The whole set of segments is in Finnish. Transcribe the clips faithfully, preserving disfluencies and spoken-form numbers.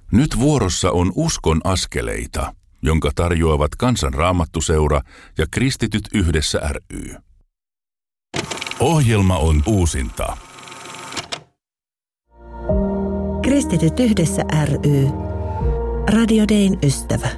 Nyt vuorossa on Uskon askeleita, jonka tarjoavat Kansan Raamattuseura ja Kristityt yhdessä ry. Ohjelma on uusinta. Kristityt yhdessä ry. Radio Dayn ystävä.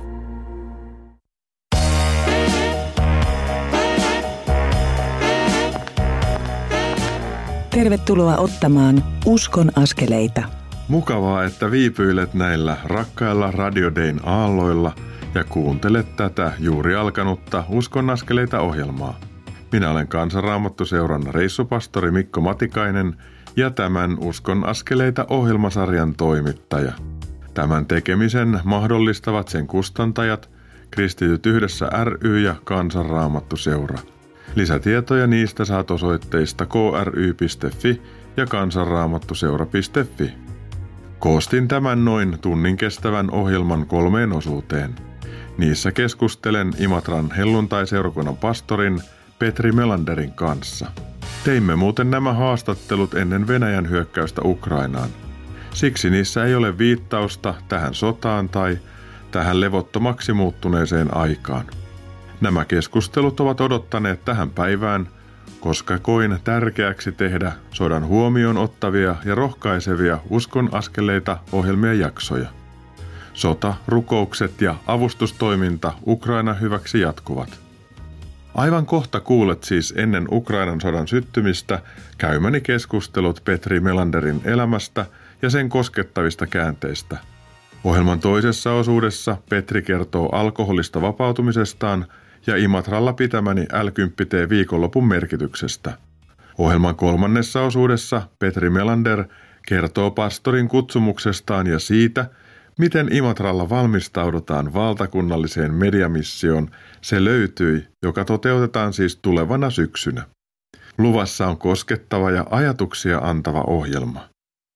Tervetuloa ottamaan Uskon askeleita. Mukavaa, että viipyilet näillä rakkailla Radio Dayn aalloilla ja kuuntelet tätä juuri alkanutta Uskon askeleita -ohjelmaa. Minä olen Kansan Raamattuseuran reissupastori Mikko Matikainen ja tämän Uskon askeleita -ohjelmasarjan toimittaja. Tämän tekemisen mahdollistavat sen kustantajat, Kristityt yhdessä ry ja Kansan Raamattuseura. Lisätietoja niistä saat osoitteista k r y piste f i ja kansanraamattuseura piste f i. Koostin tämän noin tunnin kestävän ohjelman kolmeen osuuteen. Niissä keskustelen Imatran helluntai-seurakunnan pastorin Petri Melanderin kanssa. Teimme muuten nämä haastattelut ennen Venäjän hyökkäystä Ukrainaan. Siksi niissä ei ole viittausta tähän sotaan tai tähän levottomaksi muuttuneeseen aikaan. Nämä keskustelut ovat odottaneet tähän päivään, koska koin tärkeäksi tehdä sodan huomioon ottavia ja rohkaisevia Uskon askeleita -ohjelmia jaksoja. Sota, rukoukset ja avustustoiminta Ukraina hyväksi jatkuvat. Aivan kohta kuulet siis ennen Ukrainan sodan syttymistä käymäni keskustelut Petri Melanderin elämästä ja sen koskettavista käänteistä. Ohjelman toisessa osuudessa Petri kertoo alkoholista vapautumisestaan ja Imatralla pitämäni L kymmenen T-viikonlopun merkityksestä. Ohjelman kolmannessa osuudessa Petri Melander kertoo pastorin kutsumuksestaan ja siitä, miten Imatralla valmistaudutaan valtakunnalliseen mediamissioon Se löytyi, joka toteutetaan siis tulevana syksynä. Luvassa on koskettava ja ajatuksia antava ohjelma.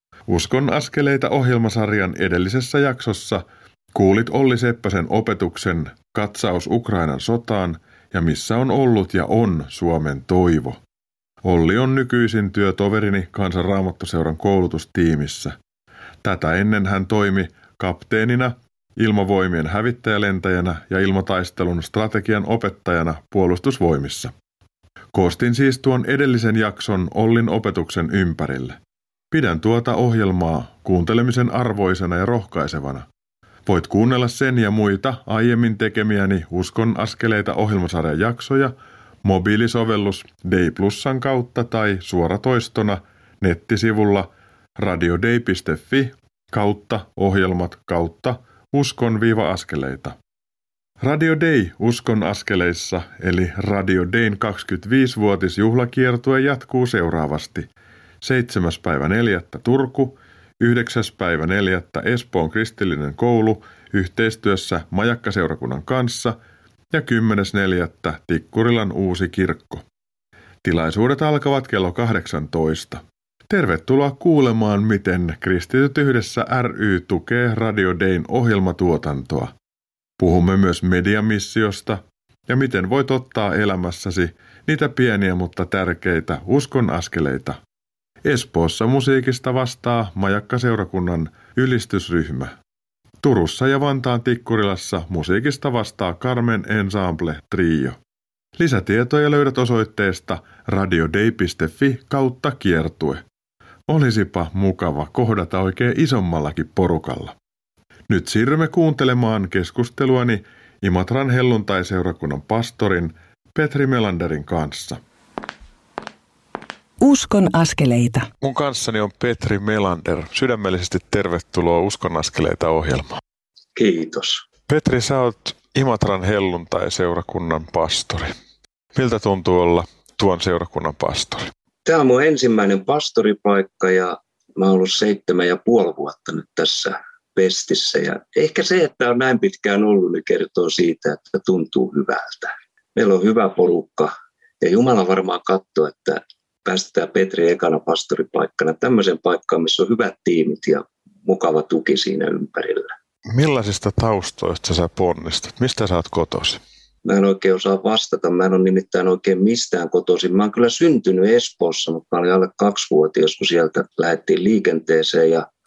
Uskon askeleita -ohjelmasarjan edellisessä jaksossa kuulit Olli Seppäsen opetuksen Katsaus Ukrainan sotaan ja missä on ollut ja on Suomen toivo. Olli on nykyisin työtoverini Kansan Raamattuseuran koulutustiimissä. Tätä ennen hän toimi kapteenina, ilmavoimien hävittäjälentäjänä ja ilmataistelun strategian opettajana puolustusvoimissa. Koostin siis tuon edellisen jakson Ollin opetuksen ympärille. Pidän tuota ohjelmaa kuuntelemisen arvoisena ja rohkaisevana. Voit kuunnella sen ja muita aiemmin tekemiäni Uskon askeleita -ohjelmasarjan jaksoja mobiilisovellus Day Plusan kautta tai suoratoistona nettisivulla radioday piste f i kautta ohjelmat kautta uskon-askeleita. Radio Day Uskon askeleissa eli Radio Dayn kaksikymmentäviisivuotisjuhlakiertue jatkuu seuraavasti. seitsemäs päivä neljättä Turku, yhdeksäs päivä neljättä Espoon kristillinen koulu yhteistyössä Majakka-seurakunnan kanssa ja kymmenes neljättä Tikkurilan uusi kirkko. Tilaisuudet alkavat kello kahdeksantoista. Tervetuloa kuulemaan, miten Kristityt yhdessä ry tukee Radio Dayn ohjelmatuotantoa. Puhumme myös mediamissiosta ja miten voit ottaa elämässäsi niitä pieniä mutta tärkeitä uskon askeleita. Espoossa musiikista vastaa Majakka-seurakunnan ylistysryhmä. Turussa ja Vantaan Tikkurilassa musiikista vastaa Carmen Ensemble Trio. Lisätietoja löydät osoitteesta radioday piste f i kautta kiertue. Olisipa mukava kohdata oikein isommallakin porukalla. Nyt siirrymme kuuntelemaan keskusteluani Imatran helluntai-seurakunnan pastorin Petri Melanderin kanssa. Uskon askeleita. Mun kanssani on Petri Melander. Sydämellisesti tervetuloa Uskon askeleita -ohjelmaan. Kiitos. Petri, sä oot Imatran helluntai-seurakunnan pastori. Miltä tuntuu olla tuon seurakunnan pastori? Tämä on mun ensimmäinen pastoripaikka ja mä oon ollut seitsemän ja puoli vuotta nyt tässä pestissä. Ja ehkä se, että on näin pitkään ollut, niin kertoo siitä, että tuntuu hyvältä. Meillä on hyvä porukka ja Jumala varmaan katsoo, että päästetään Petri ekana pastoripaikkana tämmöisen paikkaan, missä on hyvät tiimit ja mukava tuki siinä ympärillä. Millaisista taustoista sä ponnistat? Mistä sä oot kotoisin? Mä en oikein osaa vastata. Mä en ole nimittäin oikein mistään kotoisin. Mä oon kyllä syntynyt Espoossa, mutta mä olin alle kaksivuotias, kun sieltä lähdettiin liikenteeseen. Ja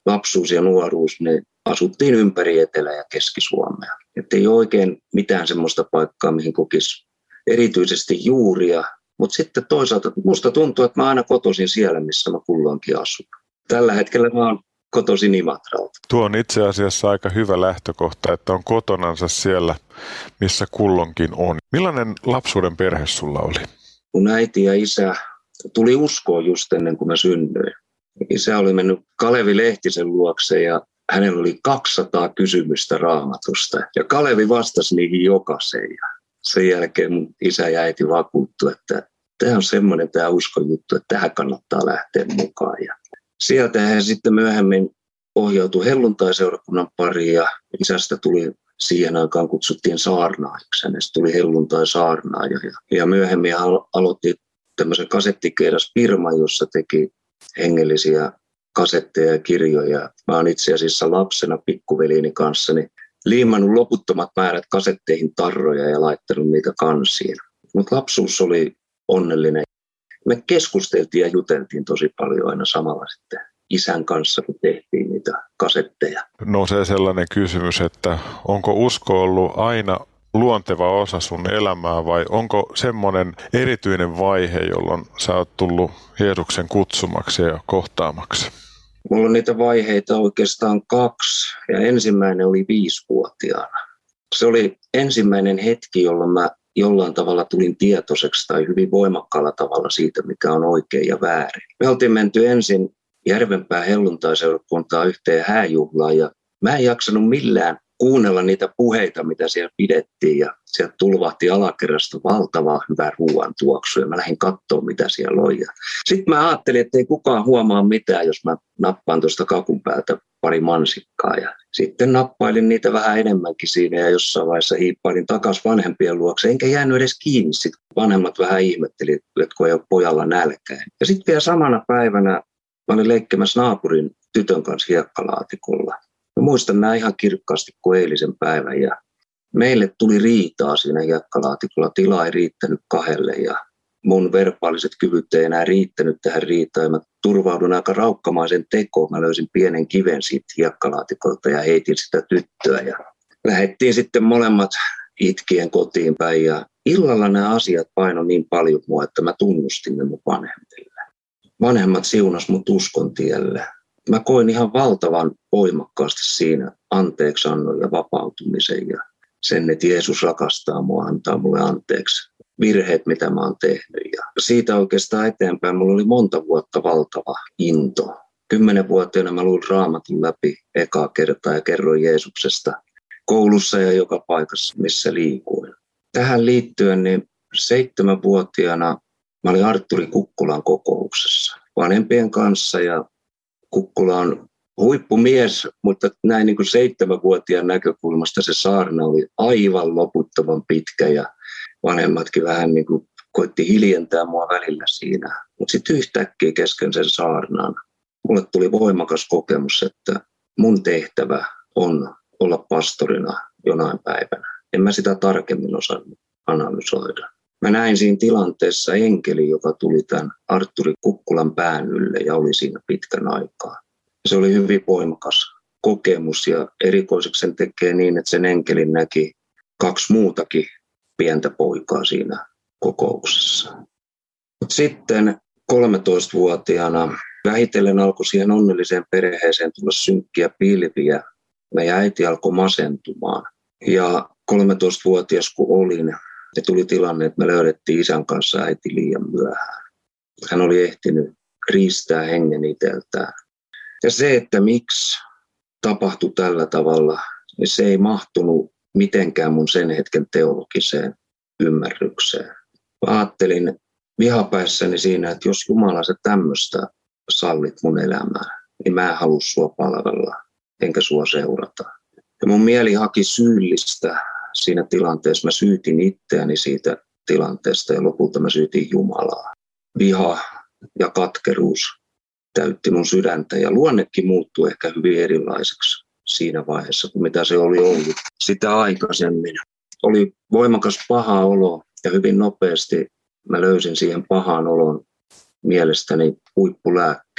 lapsuus ja nuoruus, niin asuttiin ympäri Etelä- ja Keski-Suomea. Että ei oikein mitään semmoista paikkaa, mihin kokisi erityisesti juuria. Mutta sitten toisaalta musta tuntuu, että mä aina kotoisin siellä, missä mä kulloinkin asun. Tällä hetkellä mä oon kotoisin Imatralta. Tuo on itse asiassa aika hyvä lähtökohta, että on kotonansa siellä, missä kulloinkin on. Millainen lapsuuden perhe sulla oli? Mun äiti ja isä tuli uskoon just ennen kuin mä synnyin. Isä oli mennyt Kalevi Lehtisen luokse ja hänellä oli kaksisataa kysymystä Raamatusta. Ja Kalevi vastasi niihin jokaiseen. Ja sen jälkeen mun isä ja äiti vakuuttui, että tämä on semmoinen tämä uskon juttu, että tähän kannattaa lähteä mukaan. Ja sieltä he sitten myöhemmin ohjautui helluntaiseurakunnan pariin ja isästä tuli siihen aikaan kutsuttiin saarnaajaksi. Hänestä tuli helluntai-saarnaaja. Ja myöhemmin hän aloitti tämmöisen kasettikeidas-firman, jossa teki hengellisiä kasetteja ja kirjoja. Mä oon itse asiassa lapsena pikkuveliini kanssa niin liimannut loputtomat määrät kasetteihin tarroja ja laittanut niitä kansiin. Mutta lapsuus oli onnellinen. Me keskusteltiin ja juteltiin tosi paljon aina samalla sitten isän kanssa, kun tehtiin niitä kasetteja. Nousee sellainen kysymys, että onko usko ollut aina luonteva osa sun elämää vai onko semmoinen erityinen vaihe, jolloin sä oot tullut Jeesuksen kutsumaksi ja kohtaamaksi? Mulla on niitä vaiheita oikeastaan kaksi ja ensimmäinen oli viisivuotiaana. Se oli ensimmäinen hetki, jolloin mä jollain tavalla tulin tietoiseksi tai hyvin voimakkaalla tavalla siitä, mikä on oikein ja väärin. Me oltiin menty ensin Järvenpään helluntaiseurakuntaan yhteen hääjuhlaan ja mä en jaksanut millään kuunnella niitä puheita, mitä siellä pidettiin ja sieltä tulvahti alakerrasta valtava hyvä ruoan tuoksu ja mä lähdin katsoa, mitä siellä on. Sitten mä ajattelin, että ei kukaan huomaa mitään, jos mä nappaan tuosta kakun päältä pari mansikkaa ja sitten nappailin niitä vähän enemmänkin siinä ja jossain vaiheessa hiippailin takaisin vanhempien luokse, enkä jäänyt edes kiinni. Sitten vanhemmat vähän ihmetteli, että kun ei ole pojalla nälkää. Ja sitten vielä samana päivänä mä olin leikkimässä naapurin tytön kanssa hiekkalaatikolla. Mä muistan nämä ihan kirkkaasti kuin eilisen päivän ja meille tuli riitaa siinä hiekkalaatikolla. Tila ei riittänyt kahdelle ja mun verbaaliset kyvyt ei enää riittänyt tähän riitaan. Ja mä turvaudun aika raukkamaisen tekoon. Mä löysin pienen kiven siitä hiekkalaatikolta ja heitin sitä tyttöä. Ja lähdettiin sitten molemmat itkien kotiin päin. Ja illalla nämä asiat paino niin paljon mua, että mä tunnustin ne mun vanhemmille. Vanhemmat siunas mut uskon tielle. Mä koin ihan valtavan voimakkaasti siinä anteeksiannon ja vapautumisen ja sen, että Jeesus rakastaa mua, antaa mulle anteeksi virheet, mitä mä oon tehnyt. Ja siitä oikeastaan eteenpäin mulla oli monta vuotta valtava into. Kymmenenvuotiaana mä luin Raamatun läpi ekaa kertaa ja kerroin Jeesuksesta koulussa ja joka paikassa, missä liikuin. Tähän liittyen niin seitsemänvuotiaana mä olin Artturi Kukkulan kokouksessa vanhempien kanssa ja Kukkula on huippumies, mutta näin niin kuin seitsemänvuotiaan näkökulmasta se saarna oli aivan loputtoman pitkä ja vanhemmatkin vähän niin kuin koitti hiljentää mua välillä siinä. Mutta sitten yhtäkkiä kesken sen saarnan mulle tuli voimakas kokemus, että mun tehtävä on olla pastorina jonain päivänä. En mä sitä tarkemmin osannut analysoida. Mä näin siinä tilanteessa enkeli, joka tuli tämän Artturi Kukkulan pään ylle ja oli siinä pitkän aikaa. Se oli hyvin voimakas kokemus ja erikoiseksi sen tekee niin, että sen enkelin näki kaksi muutakin pientä poikaa siinä kokouksessa. Mut sitten kolmetoistavuotiaana vähitellen alkoi siihen onnelliseen perheeseen tulla synkkiä pilviä. Meidän äiti alkoi masentumaan ja kolmetoistavuotias kun olin, ja tuli tilanne, että me löydettiin isän kanssa äiti liian myöhään. Hän oli ehtinyt riistää hengen itseltään. Ja se, että miksi tapahtui tällä tavalla, niin se ei mahtunut mitenkään mun sen hetken teologiseen ymmärrykseen. Mä ajattelin vihapäissäni siinä, että jos Jumala sä tämmöistä sallit mun elämää, niin mä en halua sua palvella, enkä sua seurata. Ja mun mieli haki syyllistä. Siinä tilanteessa mä syytin itseäni siitä tilanteesta ja lopulta mä syytin Jumalaa. Viha ja katkeruus täytti mun sydäntä ja luonnekin muuttui ehkä hyvin erilaiseksi siinä vaiheessa kuin mitä se oli ollut sitä aikaisemmin. Oli voimakas paha olo ja hyvin nopeasti mä löysin siihen pahaan olon mielestäni huippulääkkeen.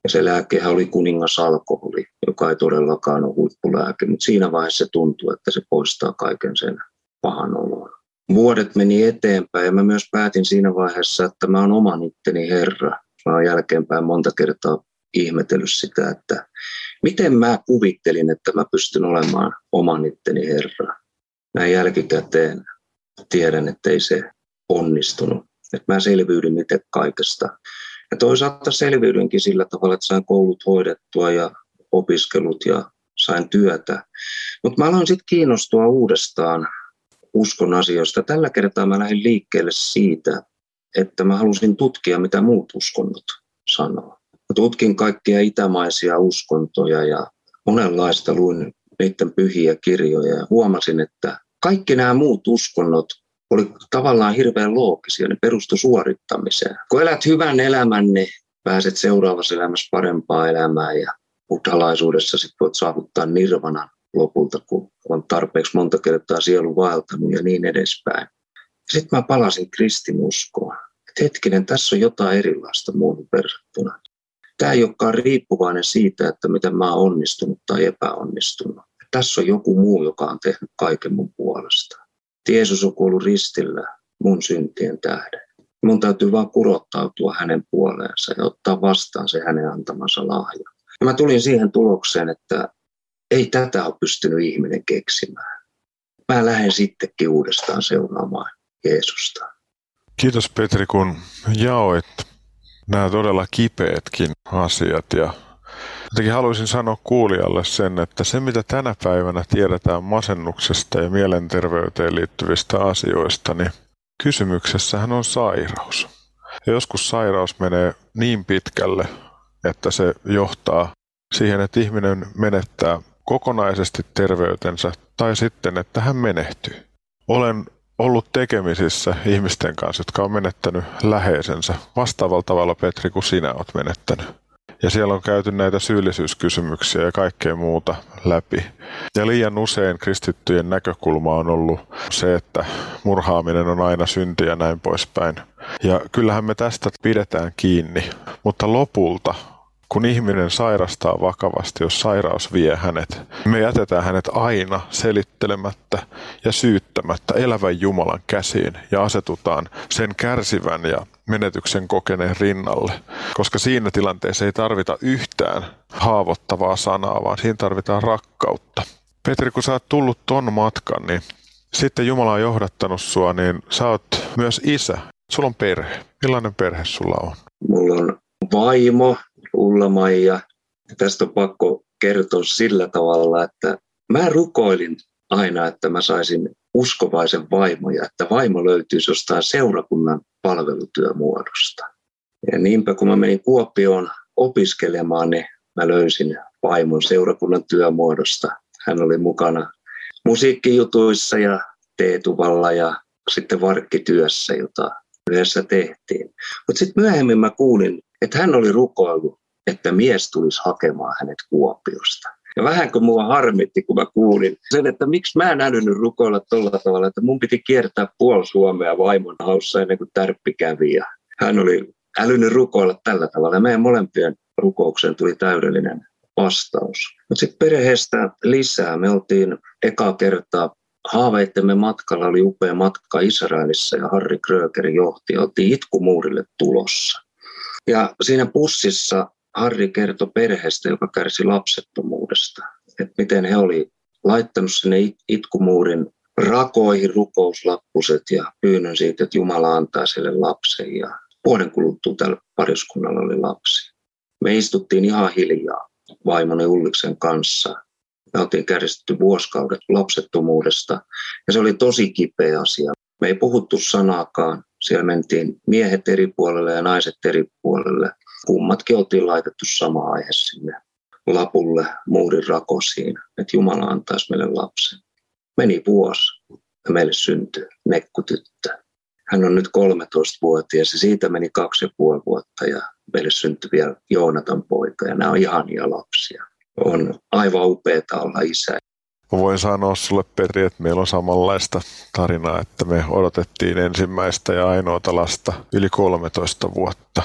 Ja se lääkehän oli kuningasalkoholi, joka ei todellakaan ole huippulääke, mutta siinä vaiheessa se tuntuu, että se poistaa kaiken sen pahan olon. Vuodet meni eteenpäin ja mä myös päätin siinä vaiheessa, että mä oon oman itteni herra. Mä oon jälkeenpäin monta kertaa ihmetellyt sitä, että miten mä kuvittelin, että mä pystyn olemaan oman itteni herra. Näin jälkikäteen tiedän, että ei se onnistunut. Että mä selviydyn itse kaikesta. Ja toisaalta selviydynkin sillä tavalla, että sain koulut hoidettua ja opiskelut ja sain työtä. Mutta mä aloin sitten kiinnostua uudestaan uskon asioista. Tällä kertaa mä lähdin liikkeelle siitä, että mä halusin tutkia, mitä muut uskonnot sanoo. Mä tutkin kaikkia itämaisia uskontoja ja monenlaista luin niiden pyhiä kirjoja ja huomasin, että kaikki nämä muut uskonnot oli tavallaan hirveän loogisia, ne perustui suorittamiseen. Kun elät hyvän elämän, niin pääset seuraavassa elämässä parempaa elämää ja buddhalaisuudessa sit voit saavuttaa nirvanan lopulta, kun on tarpeeksi monta kertaa sielu vaeltanut ja niin edespäin. Sitten mä palasin kristinuskoon. Et hetkinen, tässä on jotain erilaista muuhun verrattuna. Tämä ei olekaan riippuvainen siitä, että miten mä oon onnistunut tai epäonnistunut. Tässä on joku muu, joka on tehnyt kaiken mun puolesta. Jeesus on kuollut ristillä mun syntien tähden. Mun täytyy vaan kurottautua hänen puoleensa ja ottaa vastaan se hänen antamansa lahja. Ja mä tulin siihen tulokseen, että ei tätä ole pystynyt ihminen keksimään. Mä lähden sittenkin uudestaan seuraamaan Jeesusta. Kiitos Petri, kun jaoit nämä todella kipeätkin asiat. Ja jotenkin haluaisin sanoa kuulijalle sen, että se mitä tänä päivänä tiedetään masennuksesta ja mielenterveyteen liittyvistä asioista, niin kysymyksessähän on sairaus. Ja joskus sairaus menee niin pitkälle, että se johtaa siihen, että ihminen menettää kokonaisesti terveytensä tai sitten, että hän menehtyy. Olen ollut tekemisissä ihmisten kanssa, jotka on menettänyt läheisensä vastaavalla tavalla, Petri, kuin sinä olet menettänyt. Ja siellä on käyty näitä syyllisyyskysymyksiä ja kaikkea muuta läpi. Ja liian usein kristittyjen näkökulma on ollut se, että murhaaminen on aina synti ja näin poispäin. Ja kyllähän me tästä pidetään kiinni, mutta lopulta kun ihminen sairastaa vakavasti, jos sairaus vie hänet, me jätetään hänet aina selittelemättä ja syyttämättä elävän Jumalan käsiin ja asetutaan sen kärsivän ja menetyksen kokeneen rinnalle. Koska siinä tilanteessa ei tarvita yhtään haavoittavaa sanaa, vaan siinä tarvitaan rakkautta. Petri, kun sä oot tullut ton matkan, niin sitten Jumala on johdattanut sua, niin sä oot myös isä. Sulla on perhe. Millainen perhe sulla on? Mulla on vaimo, Ulla-Maija. Tästä on pakko kertoa sillä tavalla, että mä rukoilin aina, että mä saisin uskovaisen vaimon ja että vaimo löytyisi jostain seurakunnan palvelutyömuodosta. Ja niinpä kun mä menin Kuopioon opiskelemaan, niin mä löysin vaimon seurakunnan työmuodosta. Hän oli mukana musiikkijutuissa ja teetuvalla ja sitten varkkityössä, jota yhdessä tehtiin. Mutta sitten myöhemmin mä kuulin, että hän oli rukoillut, että mies tulisi hakemaan hänet Kuopiosta. Ja vähänkö mua harmitti, kun mä kuulin sen, että miksi mä en älynyt rukoilla tuolla tavalla, että mun piti kiertää puoli Suomea vaimon haussa ennen kuin tärppi kävi. Ja hän oli älynyt rukoilla tällä tavalla ja meidän molempien rukoukseen tuli täydellinen vastaus. Mutta sitten perheestä lisää. Me oltiin ekaa kertaa haaveittemme matkalla, oli upea matka Israelissa ja Harri Kröger johti ja oltiin Itkumuurille tulossa. Ja siinä bussissa Harri kertoi perheestä, joka kärsi lapsettomuudesta, että miten he oli laittanut sinne Itkumuurin rakoihin rukouslappuset ja pyynnön siitä, että Jumala antaa sille lapsen. Ja vuoden kuluttua tällä pariskunnalla oli lapsi. Me istuttiin ihan hiljaa vaimoni Ulliksen kanssa. Me oltiin kärsitty vuosikaudet lapsettomuudesta ja se oli tosi kipeä asia. Me ei puhuttu sanaakaan. Siellä mentiin miehet eri puolelle ja naiset eri puolelle. Kummatkin oltiin laitettu sama aihe sinne lapulle muurin rakosiin, että Jumala antaisi meille lapsen. Meni vuosi ja meille syntyi mekkutyttö. Hän on nyt kolmetoistavuotias ja siitä meni kaksi ja puoli vuotta ja meille syntyi vielä Joonatan poika ja nämä on ihania lapsia. On aivan upeata olla isä. Mä voin sanoa sulle, Petri, että meillä on samanlaista tarinaa, että me odotettiin ensimmäistä ja ainoata lasta yli kolmetoista vuotta.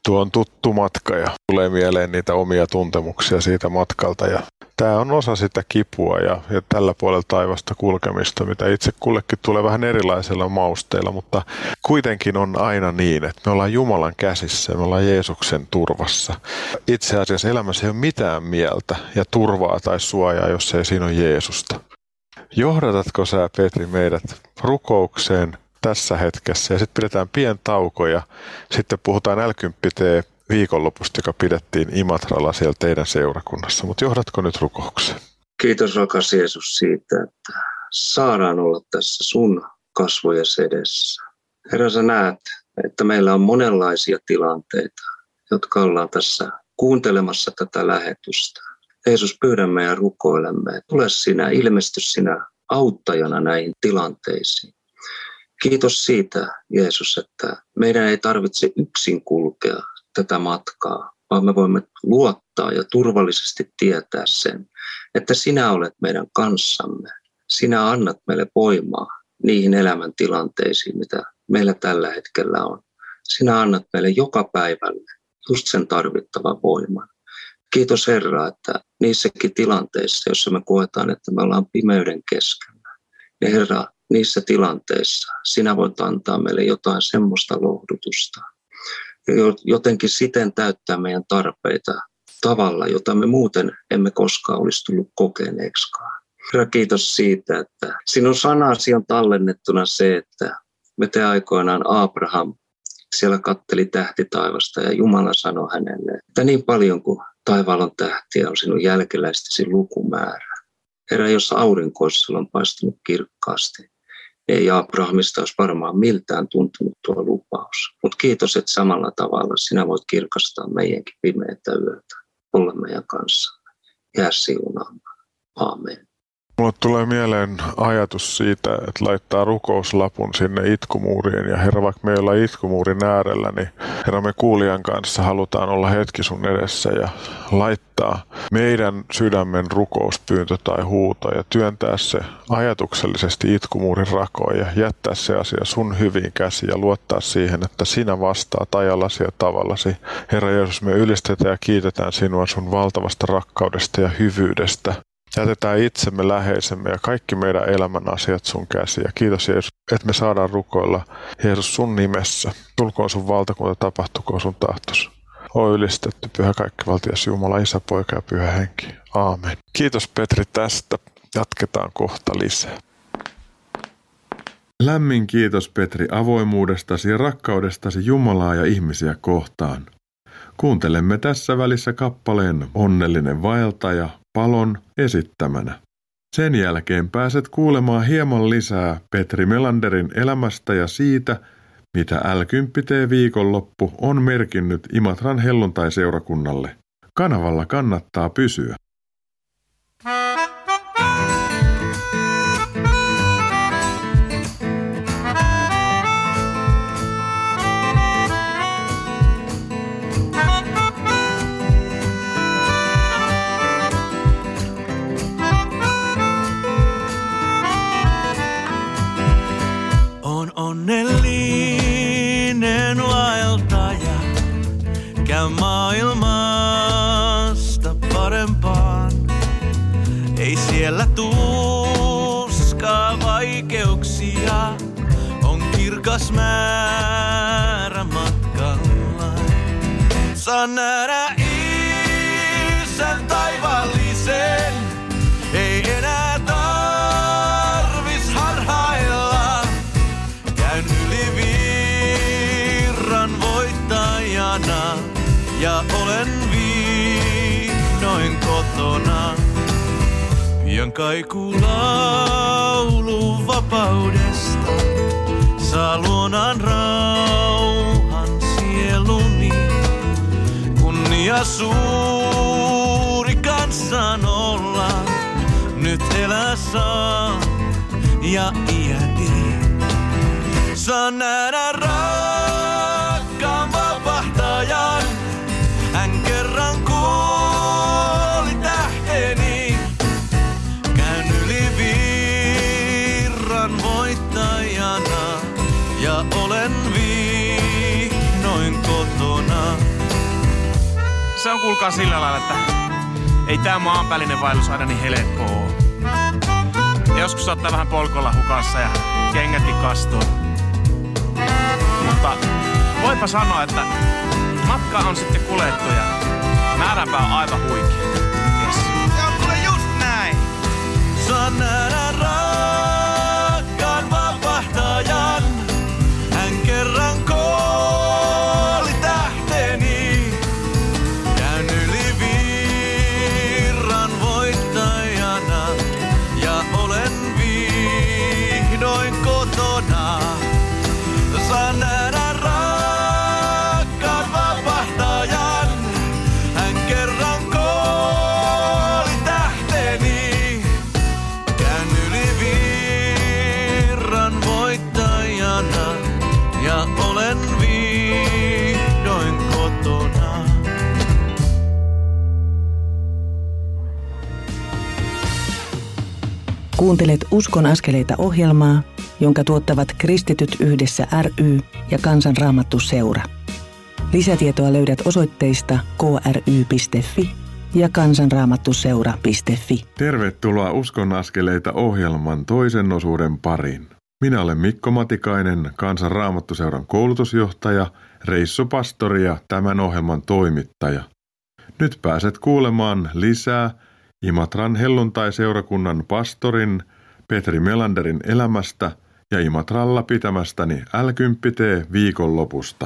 Tuo on tuttu matka ja tulee mieleen niitä omia tuntemuksia siitä matkalta. Ja tämä on osa sitä kipua ja, ja tällä puolella taivasta kulkemista, mitä itse kullekin tulee vähän erilaisilla mausteilla, mutta kuitenkin on aina niin, että me ollaan Jumalan käsissä, me ollaan Jeesuksen turvassa. Itse asiassa elämässä ei ole mitään mieltä ja turvaa tai suojaa, jos ei siinä ole Jeesusta. Johdatatko sä, Petri, meidät rukoukseen tässä hetkessä ja sitten pidetään pien tauko ja sitten puhutaan L kymmenen T viikonlopusta, joka pidettiin Imatralla siellä teidän seurakunnassa. Mutta johdatko nyt rukoukseen? Kiitos rakas Jeesus siitä, että saadaan olla tässä sun kasvojen edessä. Herra, sä näet, että meillä on monenlaisia tilanteita, jotka ollaan tässä kuuntelemassa tätä lähetystä. Jeesus, pyydämme ja rukoilemme, tule sinä, ilmesty sinä auttajana näihin tilanteisiin. Kiitos siitä, Jeesus, että meidän ei tarvitse yksin kulkea tätä matkaa, vaan me voimme luottaa ja turvallisesti tietää sen, että sinä olet meidän kanssamme. Sinä annat meille voimaa niihin elämäntilanteisiin, mitä meillä tällä hetkellä on. Sinä annat meille joka päivälle just sen tarvittavan voiman. Kiitos Herra, että niissäkin tilanteissa, joissa me koetaan, että me ollaan pimeyden keskellä, niin Herra, niissä tilanteissa sinä voit antaa meille jotain semmoista lohdutusta, jotenkin siten täyttää meidän tarpeita tavalla, jota me muuten emme koskaan olisi tullut kokeneeksikaan. Herra, kiitos siitä, että sinun sanasi on tallennettuna se, että me te aikoinaan Abraham siellä katteli tähtitaivasta ja Jumala sanoi hänelle, että niin paljon kuin taivaalla on tähtiä on sinun jälkeläistesi lukumäärä. Herra, jos aurinko olisi on paistunut kirkkaasti, ei Abrahamista olisi varmaan miltään tuntunut tuo lupaus. Mutta kiitos, että samalla tavalla sinä voit kirkastaa meidänkin pimeätä yötä, olla meidän kanssamme. Jää siunaamaan. Aamen. Mulle tulee mieleen ajatus siitä, että laittaa rukouslapun sinne itkumuuriin. Ja Herra, vaikka me ei olla itkumuurin äärellä, niin Herra, me kuulijan kanssa halutaan olla hetki sun edessä ja laittaa meidän sydämen rukouspyyntö tai huuto ja työntää se ajatuksellisesti itkumuurin rakoon ja jättää se asia sun hyviin käsiin ja luottaa siihen, että sinä vastaat ajallasi ja tavallasi. Herra Jeesus, me ylistetään ja kiitetään sinua sun valtavasta rakkaudesta ja hyvyydestä. Jätetään itsemme läheisemme ja kaikki meidän elämän asiat sun käsiin. Ja kiitos Jeesus, että me saadaan rukoilla Jeesus sun nimessä. Tulkoon sun valtakunta, tapahtukoon sun tahtos. O ylistetty, pyhä kaikkivaltias Jumala, Isä, Poika ja Pyhä Henki. Aamen. Kiitos Petri tästä. Jatketaan kohta lisää. Lämmin kiitos Petri avoimuudestasi ja rakkaudestasi Jumalaa ja ihmisiä kohtaan. Kuuntelemme tässä välissä kappaleen Onnellinen vaeltaja Palon esittämänä. Sen jälkeen pääset kuulemaan hieman lisää Petri Melanderin elämästä ja siitä, mitä L kymmenen T viikonloppu on merkinnyt Imatran helluntai-seurakunnalle. Kanavalla kannattaa pysyä. Onnellinen vaeltaja, käy maailmasta parempaan. Ei siellä tuskaa vaikeuksia, on kirkas määrä matkalla. Saa nähdä Isän taivaallisen, ei enää tarvis harhailla. Käyn yli virran voittajana ja olen vihdoin kotona. Pian kaikuu laulu vapaudesta, saa luonaan rauhan sieluni. Kunnia suuri kansan olla, nyt elää saa ja iäni. Saan nähdä rakkaan vapahtajan, hän kerran kuoli tähteni. Käyn yli virran voittajana ja olen vihdoin kotona. on kuulkaa sillä lailla, että ei tää maanpäällinen vaellus aina niin helppoa oo. Joskus saattaa vähän polkolla hukassa ja kengätkin kastuu. Mutta voipa sanoa, että matka on sitten kuljettu ja määränpää on aivan huikea. Yes. Ja kuule just näin. Saan nähdä rakkaan vapahtajan. Hän kerran kooli tähteni. Käyn yli virran voittajana. Ja olen vihdoin kotona. Saan nähdä rakkaan vapahtajan. Hän kerran kooli tähteni. Käyn yli virran voittajana. Ja olen vihdoin kotona. Kuuntelet Uskon askeleita -ohjelmaa, jonka tuottavat Kristityt yhdessä ry ja Kansanraamattu seura. Lisätietoa löydät osoitteista k r y piste f i ja kansanraamattuseura piste f i. Tervetuloa Uskon askeleita -ohjelman toisen osuuden pariin. Minä olen Mikko Matikainen, Kansanraamattuseuran koulutusjohtaja, reissupastori ja tämän ohjelman toimittaja. Nyt pääset kuulemaan lisää Imatran helluntai-seurakunnan pastorin Petri Melanderin elämästä ja Imatralla pitämästäni L kymmenen T viikonlopusta.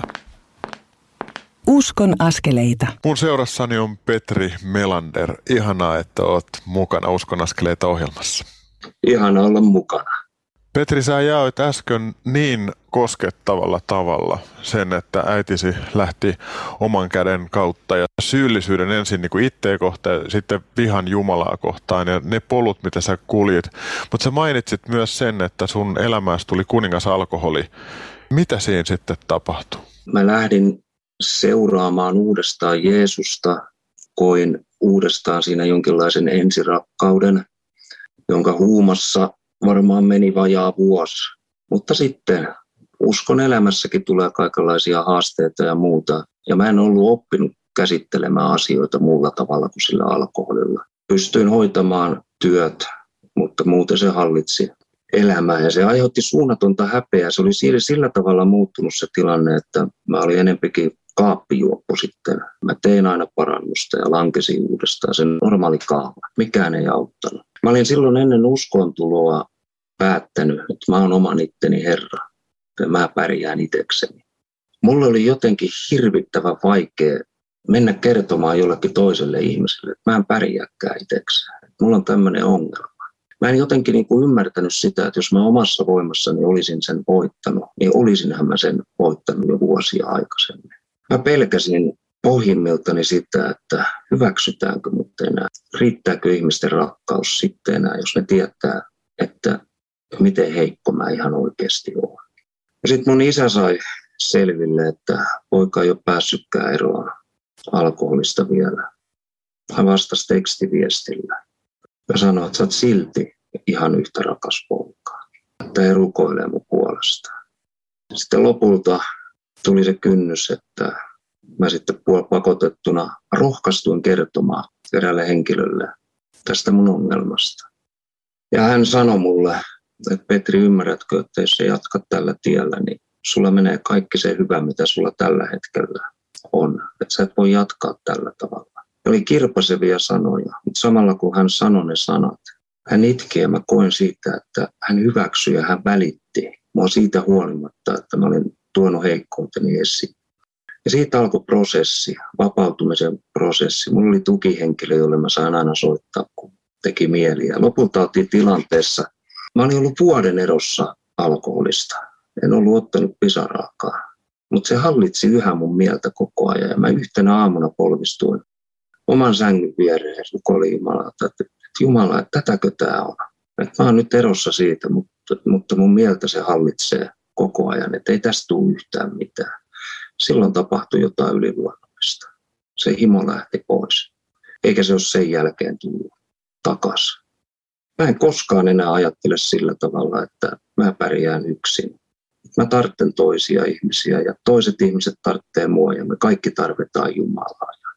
Uskon askeleita. Mun seurassani on Petri Melander. Ihanaa, että oot mukana Uskon askeleita -ohjelmassa. Ihana olla mukana. Petri, sä jaoit äsken niin koskettavalla tavalla sen, että äitisi lähti oman käden kautta ja syyllisyyden ensin niin kuin itteen kohtaan ja sitten vihan Jumalaa kohtaan ja ne polut, mitä sä kuljit. Mutta sä mainitsit myös sen, että sun elämässä tuli kuningas alkoholi. Mitä siinä sitten tapahtui? Mä lähdin seuraamaan uudestaan Jeesusta, koin uudestaan siinä jonkinlaisen ensirakkauden, jonka huumassa varmaan meni vajaa vuosi. Mutta sitten uskon elämässäkin tulee kaikenlaisia haasteita ja muuta. Ja mä en ollut oppinut käsittelemään asioita muulla tavalla kuin sillä alkoholilla. Pystyin hoitamaan työt, mutta muuten se hallitsi elämää. Ja se aiheutti suunnatonta häpeää. Se oli sillä tavalla muuttunut se tilanne, että mä olin enempikin kaappijuoppo sitten. Mä tein aina parannusta ja lankesin uudestaan sen normaali kaava. Mikään ei auttanut. Mä olin silloin ennen uskontuloa päättänyt, että mä oon oman itteni herra ja mä pärjään itsekseni. Mulle oli jotenkin hirvittävän vaikea mennä kertomaan jollekin toiselle ihmiselle, että mä en pärjääkään itsekseen. Mulla on tämmöinen ongelma. Mä en jotenkin niin kuin ymmärtänyt sitä, että jos mä omassa voimassani olisin sen voittanut, niin olisinhan mä sen voittanut jo vuosia aikaisemmin. Mä pelkäsin pohjimmiltani sitä, että hyväksytäänkö mut enää, riittääkö ihmisten rakkaus sitten enää, jos ne tietää, että miten heikko mä ihan oikeasti olen. Ja sitten mun isä sai selville, että poika ei ole päässytkään eroon alkoholista vielä. Hän vastasi tekstiviestillä ja sanoi, että sä oot silti ihan yhtä rakas poika, että he rukoilee mun puolestaan. Sitten lopulta tuli se kynnys, että mä sitten pakotettuna rohkaistuin kertomaan eräälle henkilölle tästä mun ongelmasta. Ja hän sanoi mulle, että Petri, ymmärrätkö, että jos sä jatkat tällä tiellä, niin sulla menee kaikki se hyvä, mitä sulla tällä hetkellä on. Että sä et voi jatkaa tällä tavalla. Ne oli kirpaisevia sanoja, mutta samalla kun hän sanoi ne sanat, hän itki ja mä koin siitä, että hän hyväksyi ja hän välitti. Mä oon siitä huolimatta, että mä olin tuonut heikkouteni esiin. Ja siitä alkoi prosessi, vapautumisen prosessi. Mulla oli tukihenkilö, jolle mä sain aina soittaa, kun teki mieli. Ja lopulta oltiin tilanteessa, mä olin ollut vuoden erossa alkoholista. En ollut ottanut pisaraakaan. Mutta se hallitsi yhä mun mieltä koko ajan. Ja mä yhtenä aamuna polvistuin oman sängyn viereen ja rukoilin Jumalalta, että, että Jumala, että tätäkö tää on. Että mä oon nyt erossa siitä, mutta, mutta mun mieltä se hallitsee koko ajan. Että ei tästä tule yhtään mitään. Silloin tapahtui jotain yliluonnollista. Se himo lähti pois. Eikä se ole sen jälkeen tullut takaisin. Mä en koskaan enää ajattele sillä tavalla, että mä pärjään yksin. Mä tarvitsen toisia ihmisiä ja toiset ihmiset tarvitsee mua ja me kaikki tarvitaan Jumalaa.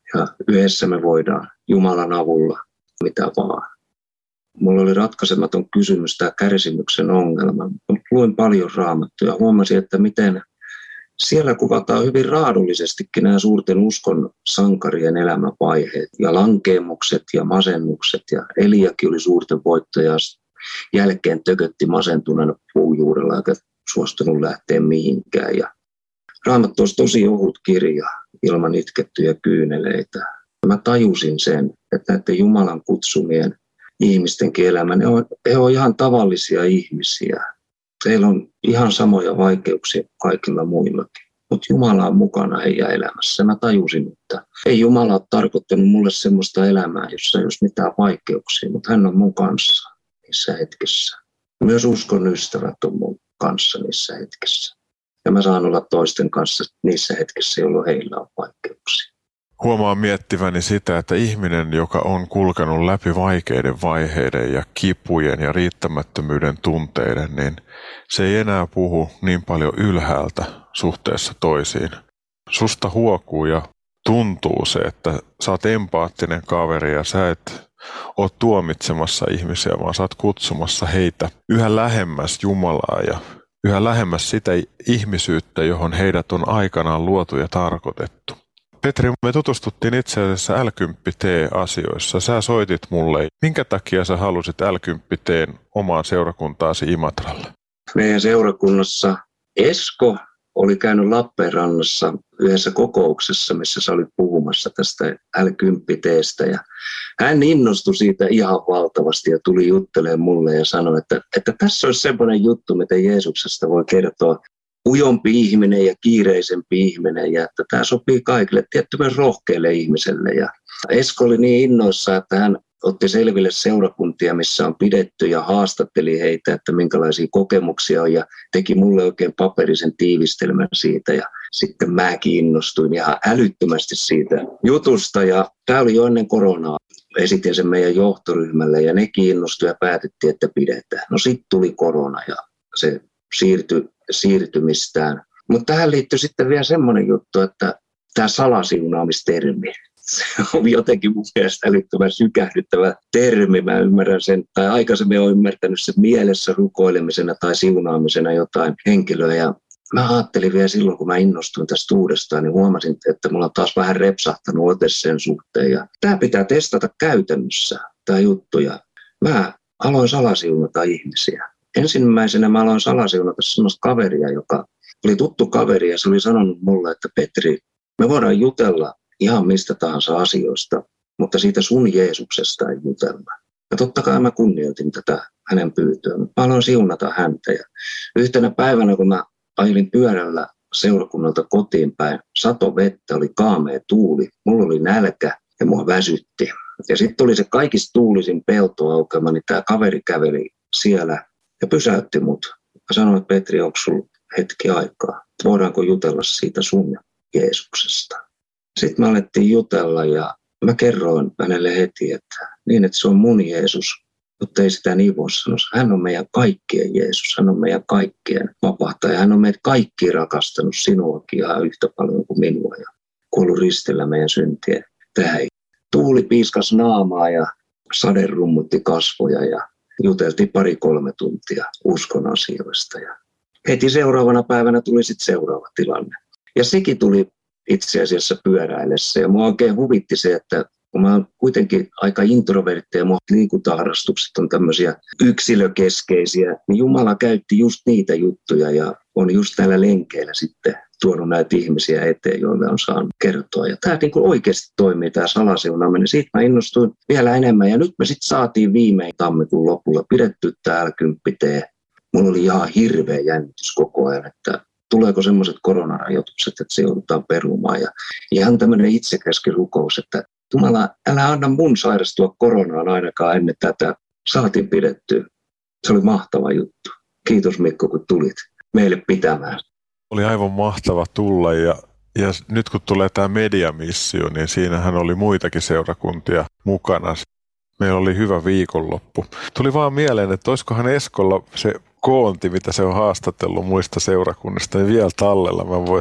ja yhdessä me voidaan Jumalan avulla mitä vaan. Mulla oli ratkaisematon kysymys tämä kärsimyksen ongelma. Luin paljon Raamattuja ja huomasin, että miten siellä kuvataan hyvin raadollisestikin nämä suurten uskon sankarien elämänvaiheet ja lankeemukset ja masennukset. Ja Eliakin oli suurten voittojen jälkeen tökötti masentuneena puujuurella eikä suostunut lähteä mihinkään. Ja Raamattu olisi tosi ohut kirja ilman itkettyjä kyyneleitä. Mä tajusin sen, että näiden Jumalan kutsumien ihmistenkin elämä, ne on, he on ihan tavallisia ihmisiä. Heillä on ihan samoja vaikeuksia kaikilla muillakin. Mutta Jumala on mukana heidän elämässä. Mä tajusin, että ei Jumala ole tarkoittanut mulle semmoista elämää, jossa ei olisi mitään vaikeuksia, mutta hän on mun kanssa niissä hetkissä. Myös uskon ystävät on mun kanssa niissä hetkissä. Ja mä saan olla toisten kanssa niissä hetkissä, jolloin heillä on vaikeuksia. Huomaan miettiväni sitä, että ihminen, joka on kulkenut läpi vaikeiden vaiheiden ja kipujen ja riittämättömyyden tunteiden, niin se ei enää puhu niin paljon ylhäältä suhteessa toisiin. Susta huokuu ja tuntuu se, että sä oot empaattinen kaveri ja sä et ole tuomitsemassa ihmisiä, vaan sä oot kutsumassa heitä yhä lähemmäs Jumalaa ja yhä lähemmäs sitä ihmisyyttä, johon heidät on aikanaan luotu ja tarkoitettu. Petri, me tutustuttiin itse asiassa L kymmenen T-asioissa. Sä soitit mulle. Minkä takia sä halusit L kymmenen T:n omaan seurakuntaasi Imatralle? Meidän seurakunnassa Esko oli käynyt Lappeenrannassa yhdessä kokouksessa, missä sä olit puhumassa tästä L kymmenen T:stä. Ja hän innostui siitä ihan valtavasti ja tuli juttelemaan mulle ja sanoi, että, että tässä olisi semmoinen juttu, miten Jeesuksesta voi kertoa ujompi ihminen ja kiireisempi ihminen ja että tämä sopii kaikille, tietty myös rohkeille ihmiselle. Ja Esko oli niin innoissa, että hän otti selville seurakuntia, missä on pidetty ja haastatteli heitä, että minkälaisia kokemuksia on ja teki mulle oikein paperisen tiivistelmän siitä ja sitten mäkin innostuin ihan älyttömästi siitä jutusta ja tämä oli jo ennen koronaa. Esitin sen meidän johtoryhmälle ja ne kiinnostui ja päätettiin, että pidetään. No sitten tuli korona ja se siirtyi siirtymistään. Mutta tähän liittyy sitten vielä semmoinen juttu, että tämä salasiunaamistermi, se on jotenkin mun mielestä älyttömän sykähdyttävä termi. Mä ymmärrän sen, tai aikaisemmin olen ymmärtänyt sen mielessä rukoilemisena tai siunaamisena jotain henkilöä. Ja mä ajattelin vielä silloin, kun mä innostuin tästä uudestaan, niin huomasin, että mulla on taas vähän repsahtanut ote sen suhteen. Ja tämä pitää testata käytännössä, tämä juttu. Ja mä aloin salasiunata ihmisiä. Ensimmäisenä mä aloin salasiunata sellaista kaveria, joka oli tuttu kaveri ja se oli sanonut mulle, että Petri, me voidaan jutella ihan mistä tahansa asioista, mutta siitä sun Jeesuksesta ei jutella. Ja totta kai mä kunnioitin tätä hänen pyytöä, mutta mä aloin siunata häntä. Ja yhtenä päivänä, kun mä ajelin pyörällä seurakunnalta kotiin päin, sato vettä, oli kaamea tuuli, mulla oli nälkä ja mua väsytti. Ja sitten tuli se kaikista tuulisin peltoaukema, niin tämä kaveri käveli siellä ja pysäytti mut. Mä sanoin, että Petri, onko sulla hetki aikaa? Voidaanko jutella siitä sun Jeesuksesta? Sitten me alettiin jutella ja mä kerroin hänelle heti, että niin, että se on mun Jeesus, mutta ei sitä niin voi sanoa. Hän on meidän kaikkien Jeesus, hän on meidän kaikkien vapahtaja. Hän on meitä kaikki rakastanut sinuakin ihan yhtä paljon kuin minua ja kuollut ristillä meidän syntien tähän. Tuuli piiskas naamaa ja sade rummutti kasvoja ja juteltiin pari-kolme tuntia uskon asioista. Ja heti seuraavana päivänä tuli sitten seuraava tilanne. Ja sekin tuli itse asiassa pyöräillessä. Ja mua oikein huvitti se, että kun mä oon kuitenkin aika introvertti ja mun liikuntaharrastukset on tämmöisiä yksilökeskeisiä, niin Jumala käytti just niitä juttuja ja on just näillä lenkeillä sitten tuonut näitä ihmisiä eteen, joille on saanut kertoa. Ja tämä niin kuin oikeasti toimii, tämä salasiunaaminen. Siitä mä innostuin vielä enemmän ja nyt me sitten saatiin viimein tammikuun lopulla pidetty tämä L kymmenen T. Mulla oli ihan hirveä jännitys koko ajan, että tuleeko semmoiset koronarajoitukset, että se joudutaan perumaan. Ja ihan tämmöinen itsekäskin rukous, että Jumala, älä anna mun sairastua koronaan ainakaan ennen tätä. Saatiin pidettyä. Se oli mahtava juttu. Kiitos Mikko, kun tulit meille pitämään. Oli aivan mahtava tulla ja, ja nyt kun tulee tämä mediamissio, niin siinähän oli muitakin seurakuntia mukana. Meillä oli hyvä viikonloppu. Tuli vaan mieleen, että olisikohan Eskolla se koonti, mitä se on haastatellut muista seurakunnista, niin vielä tallella. Mä voisin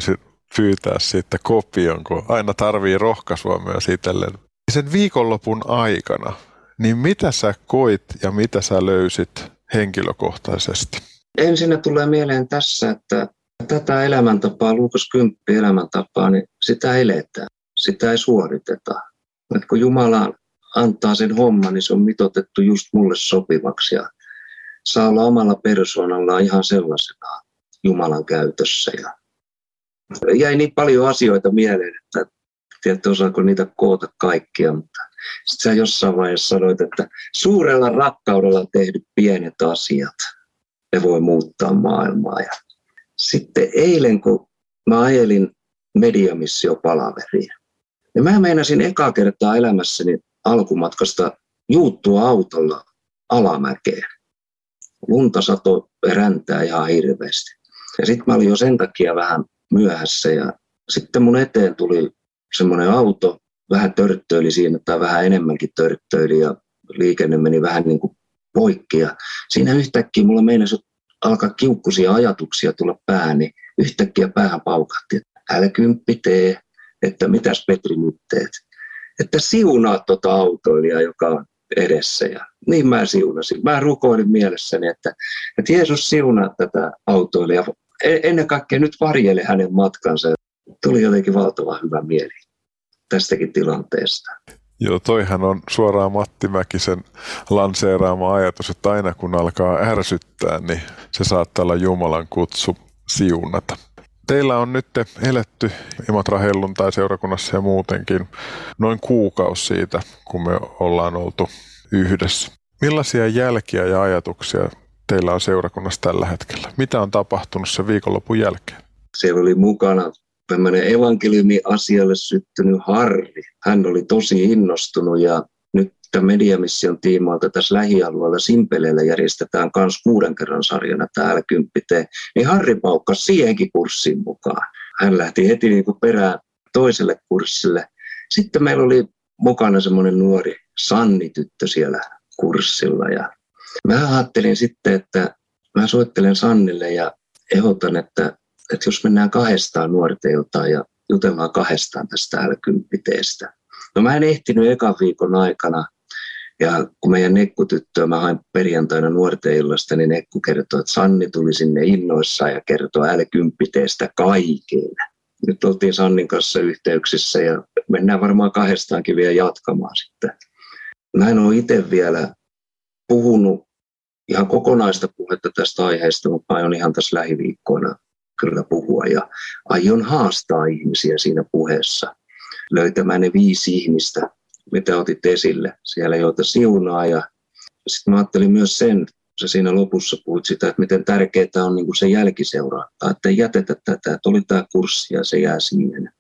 pyytää siitä kopion, kun aina tarvii rohkaisua myös itselleen. Sen viikonlopun aikana, niin mitä sä koit ja mitä sä löysit henkilökohtaisesti? Ensinnä tulee mieleen tässä, että tätä elämäntapaa, Luukas kymmenen elämäntapaa, niin sitä eletään, sitä ei suoriteta. Et kun Jumala antaa sen homman, niin se on mitoitettu just mulle sopivaksi ja saa olla omalla persoonallaan ihan sellaisena Jumalan käytössä. Ja jäi niin paljon asioita mieleen, että tiedätte osaako niitä koota kaikkia, mutta sitten sä jossain vaiheessa sanoit, että suurella rakkaudella tehdyt pienet asiat, ne voi muuttaa maailmaa. Ja sitten eilen, kun mä ajelin mediamissiopalaveriin, niin mä meinasin ekaa kertaa elämässäni alkumatkasta juuttua autolla alamäkeen. Lunta satoi räntää ihan hirveästi. Ja sitten mä olin jo sen takia vähän myöhässä ja sitten mun eteen tuli semmoinen auto, vähän törttöili siinä tai vähän enemmänkin törttöili ja liikenne meni vähän niin kuin poikki. Ja siinä yhtäkkiä mulla meinasi alkaa kiukkuisia ajatuksia tulla päähän, niin yhtäkkiä päähän paukahti, että älä kymppi tee, että mitäs Petri nyt teet. Että siunaa tuota autoilijaa, joka on edessä. Ja niin mä siunasin. Mä rukoilin mielessäni, että, että Jeesus siunaa tätä autoilijaa. Ennen kaikkea nyt varjele hänen matkansa. Tuli jotenkin valtavan hyvä mieli tästäkin tilanteesta. Joo, toihan on suoraan Matti Mäkisen lanseeraama ajatus, että aina kun alkaa ärsyttää, niin se saattaa olla Jumalan kutsu siunata. Teillä on nyt eletty Imatra-helluntai-seurakunnassa ja muutenkin noin kuukausi siitä, kun me ollaan oltu yhdessä. Millaisia jälkiä ja ajatuksia teillä on seurakunnassa tällä hetkellä? Mitä on tapahtunut sen viikonlopun jälkeen? Siellä oli mukana tämmöinen evankeliumi-asialle syttynyt Harri. Hän oli tosi innostunut ja nyt tämän Mediamission tiimoilta tässä lähialueella Simpeleellä järjestetään myös kuuden kerran sarjana täällä kymppiteen. Niin Harri paukkasi siihenkin kurssiin mukaan. Hän lähti heti niin kuin perään toiselle kurssille. Sitten meillä oli mukana semmoinen nuori Sanni-tyttö siellä kurssilla. Ja mä ajattelin sitten, että mä soittelen Sannille ja ehdotan, että että jos mennään kahdestaan nuorten iltaan ja jutellaan kahdestaan tästä L-kymppiteestä. No mä en ehtinyt ekan viikon aikana, ja kun meidän Nekku-tyttöä mä hain perjantaina nuorten illasta, niin Nekku kertoi, että Sanni tuli sinne innoissaan ja kertoi L-kymppiteestä kaikille. Nyt oltiin Sannin kanssa yhteyksissä ja mennään varmaan kahdestaankin vielä jatkamaan sitten. Mä en ole itse vielä puhunut ihan kokonaista puhetta tästä aiheesta, mutta mä aion ihan tässä lähiviikkoina kyllä puhua ja aion haastaa ihmisiä siinä puheessa löytämään ne viisi ihmistä, mitä otit esille siellä, joita siunaa. Ja sitten mä ajattelin myös sen, sä siinä lopussa puhuit sitä, että miten tärkeää on niin kuin se jälkiseuranta, että ei jätetä tätä, että oli tämä kurssi ja se jää siihen.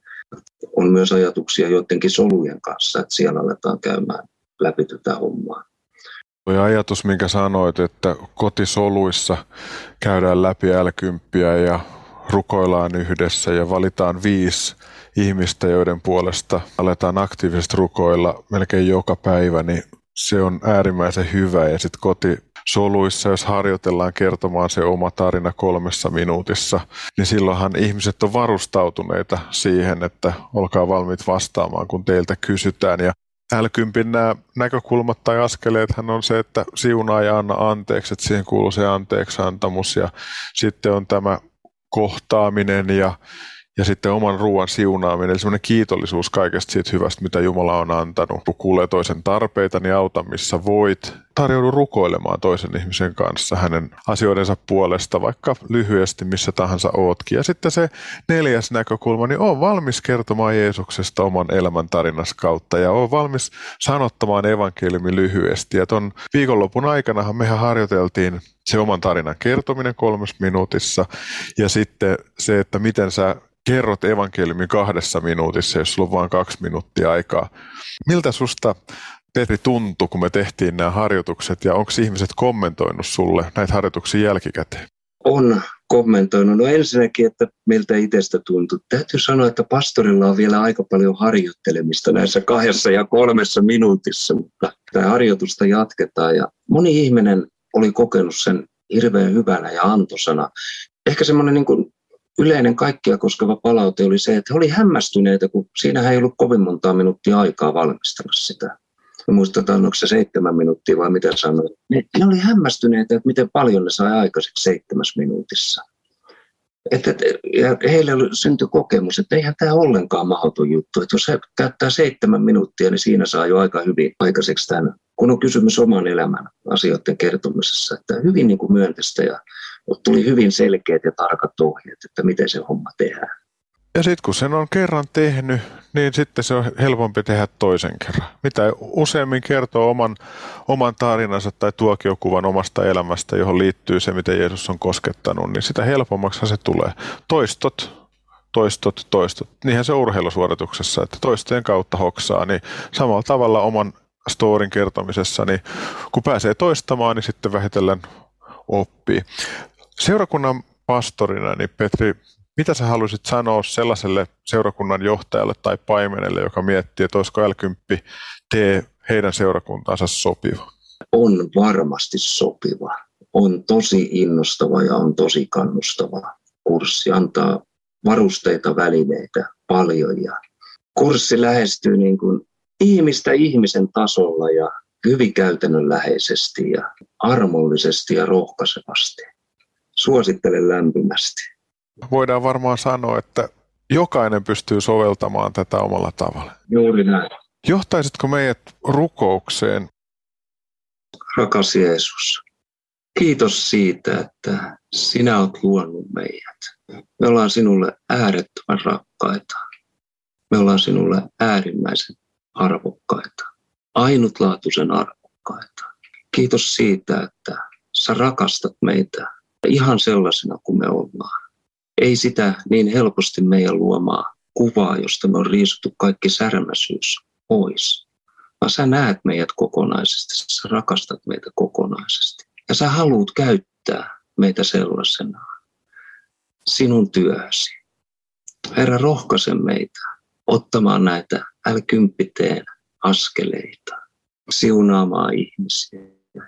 On myös ajatuksia joidenkin solujen kanssa, että siellä aletaan käymään läpi tätä hommaa. Tuo ajatus, minkä sanoit, että kotisoluissa käydään läpi L-kymppiä ja rukoillaan yhdessä ja valitaan viisi ihmistä, joiden puolesta aletaan aktiivisesti rukoilla melkein joka päivä, niin se on äärimmäisen hyvä. Ja sitten kotisoluissa, jos harjoitellaan kertomaan se oma tarina kolmessa minuutissa, niin silloinhan ihmiset on varustautuneita siihen, että olkaa valmiit vastaamaan, kun teiltä kysytään. Ja L-kympin nämä näkökulmat tai askeleethan on se, että siunaa ja anna anteeksi, että siihen kuuluu se anteeksiantamus ja sitten on tämä kohtaaminen ja, ja sitten oman ruoan siunaaminen, eli semmoinen kiitollisuus kaikesta siitä hyvästä, mitä Jumala on antanut. Kun kuulee toisen tarpeita, niin auta missä voit. Tarjoudu rukoilemaan toisen ihmisen kanssa hänen asioidensa puolesta, vaikka lyhyesti missä tahansa ootkin. Ja sitten se neljäs näkökulma, niin on valmis kertomaan Jeesuksesta oman elämäntarinasi kautta ja on valmis sanottamaan evankeliumi lyhyesti. Ja ton viikonlopun aikanahan mehän harjoiteltiin se oman tarinan kertominen kolmessa minuutissa ja sitten se, että miten sä kerrot evankeliumin kahdessa minuutissa, jos sulla on vain kaksi minuuttia aikaa. Miltä susta, Petri, tuntui, kun me tehtiin nämä harjoitukset ja onko ihmiset kommentoinut sulle näitä harjoituksia jälkikäteen? On kommentoinut. No ensinnäkin, että miltä itsestä tuntui. Täytyy sanoa, että pastorilla on vielä aika paljon harjoittelemista näissä kahdessa ja kolmessa minuutissa, mutta tämä harjoitusta jatketaan ja moni ihminen oli kokenut sen hirveän hyvänä ja antosana. Ehkä semmoinen niin kuin yleinen kaikkia koskeva palaute oli se, että he oli hämmästyneitä, kun siinä ei ollut kovin montaa minuuttia aikaa valmistella sitä. Me muistetaan, onko se seitsemän minuuttia vai mitä sanoin. Ne, ne oli hämmästyneitä, että miten paljon ne sai aikaiseksi seitsemässä minuutissa. Et, et, ja heille syntyi kokemus, että eihän tämä ollenkaan mahdoton juttu. Että jos he käyttää seitsemän minuuttia, niin siinä saa jo aika hyvin aikaiseksi tämän, kun on kysymys oman elämän asioiden kertomisessa. Että hyvin niin kuin myönteistä ja tuli hyvin selkeät ja tarkat ohjeet, että miten se homma tehdään. Ja sitten kun sen on kerran tehnyt, niin sitten se on helpompi tehdä toisen kerran. Mitä useammin kertoo oman, oman tarinansa tai tuokiokuvan omasta elämästä, johon liittyy se, miten Jeesus on koskettanut, niin sitä helpommaksi se tulee. Toistot, toistot, toistot. Niinhän se urheilusuorituksessa, että toistojen kautta hoksaa, niin samalla tavalla oman storin kertomisessa, niin kun pääsee toistamaan, niin sitten vähitellen oppii. Seurakunnan pastorina, niin Petri, mitä sä haluaisit sanoa sellaiselle seurakunnan johtajalle tai paimenelle, joka miettii, että olisiko L kymmenen tee heidän seurakuntaansa sopiva? On varmasti sopiva. On tosi innostava ja on tosi kannustava kurssi. Antaa varusteita, välineitä paljon. Ja kurssi lähestyy niin kuin ihmistä ihmisen tasolla ja hyvin käytännönläheisesti ja armollisesti ja rohkaisevasti. Suosittelen lämpimästi. Voidaan varmaan sanoa, että jokainen pystyy soveltamaan tätä omalla tavalla. Juuri näin. Johtaisitko meidät rukoukseen? Rakas Jeesus, kiitos siitä, että sinä olet luonut meidät. Me ollaan sinulle äärettömän rakkaita. Me ollaan sinulle äärimmäisen arvokkaita. Ainutlaatuisen arvokkaita. Kiitos siitä, että sä rakastat meitä ihan sellaisena kuin me ollaan. Ei sitä niin helposti meidän luomaa kuvaa, josta me on riisuttu kaikki särmäisyys pois. Vaan sä näet meidät kokonaisesti, sä rakastat meitä kokonaisesti. Ja sä haluat käyttää meitä sellaisena sinun työhösi. Herra, rohkaise meitä ottamaan näitä L kymmenen askeleita, siunaamaan ihmisiä,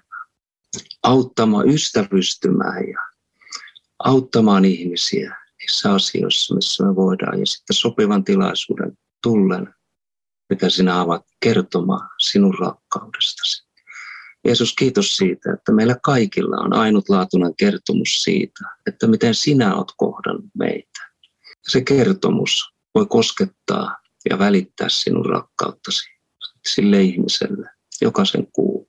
auttamaan ystävystymään ja auttamaan ihmisiä niissä asioissa, missä me voidaan. Ja sitten sopivan tilaisuuden tullen, mitä sinä avaat kertomaan sinun rakkaudestasi. Jeesus, kiitos siitä, että meillä kaikilla on ainutlaatuinen kertomus siitä, että miten sinä olet kohdannut meitä. Se kertomus voi koskettaa ja välittää sinun rakkauttasi sille ihmiselle, joka sen kuulee.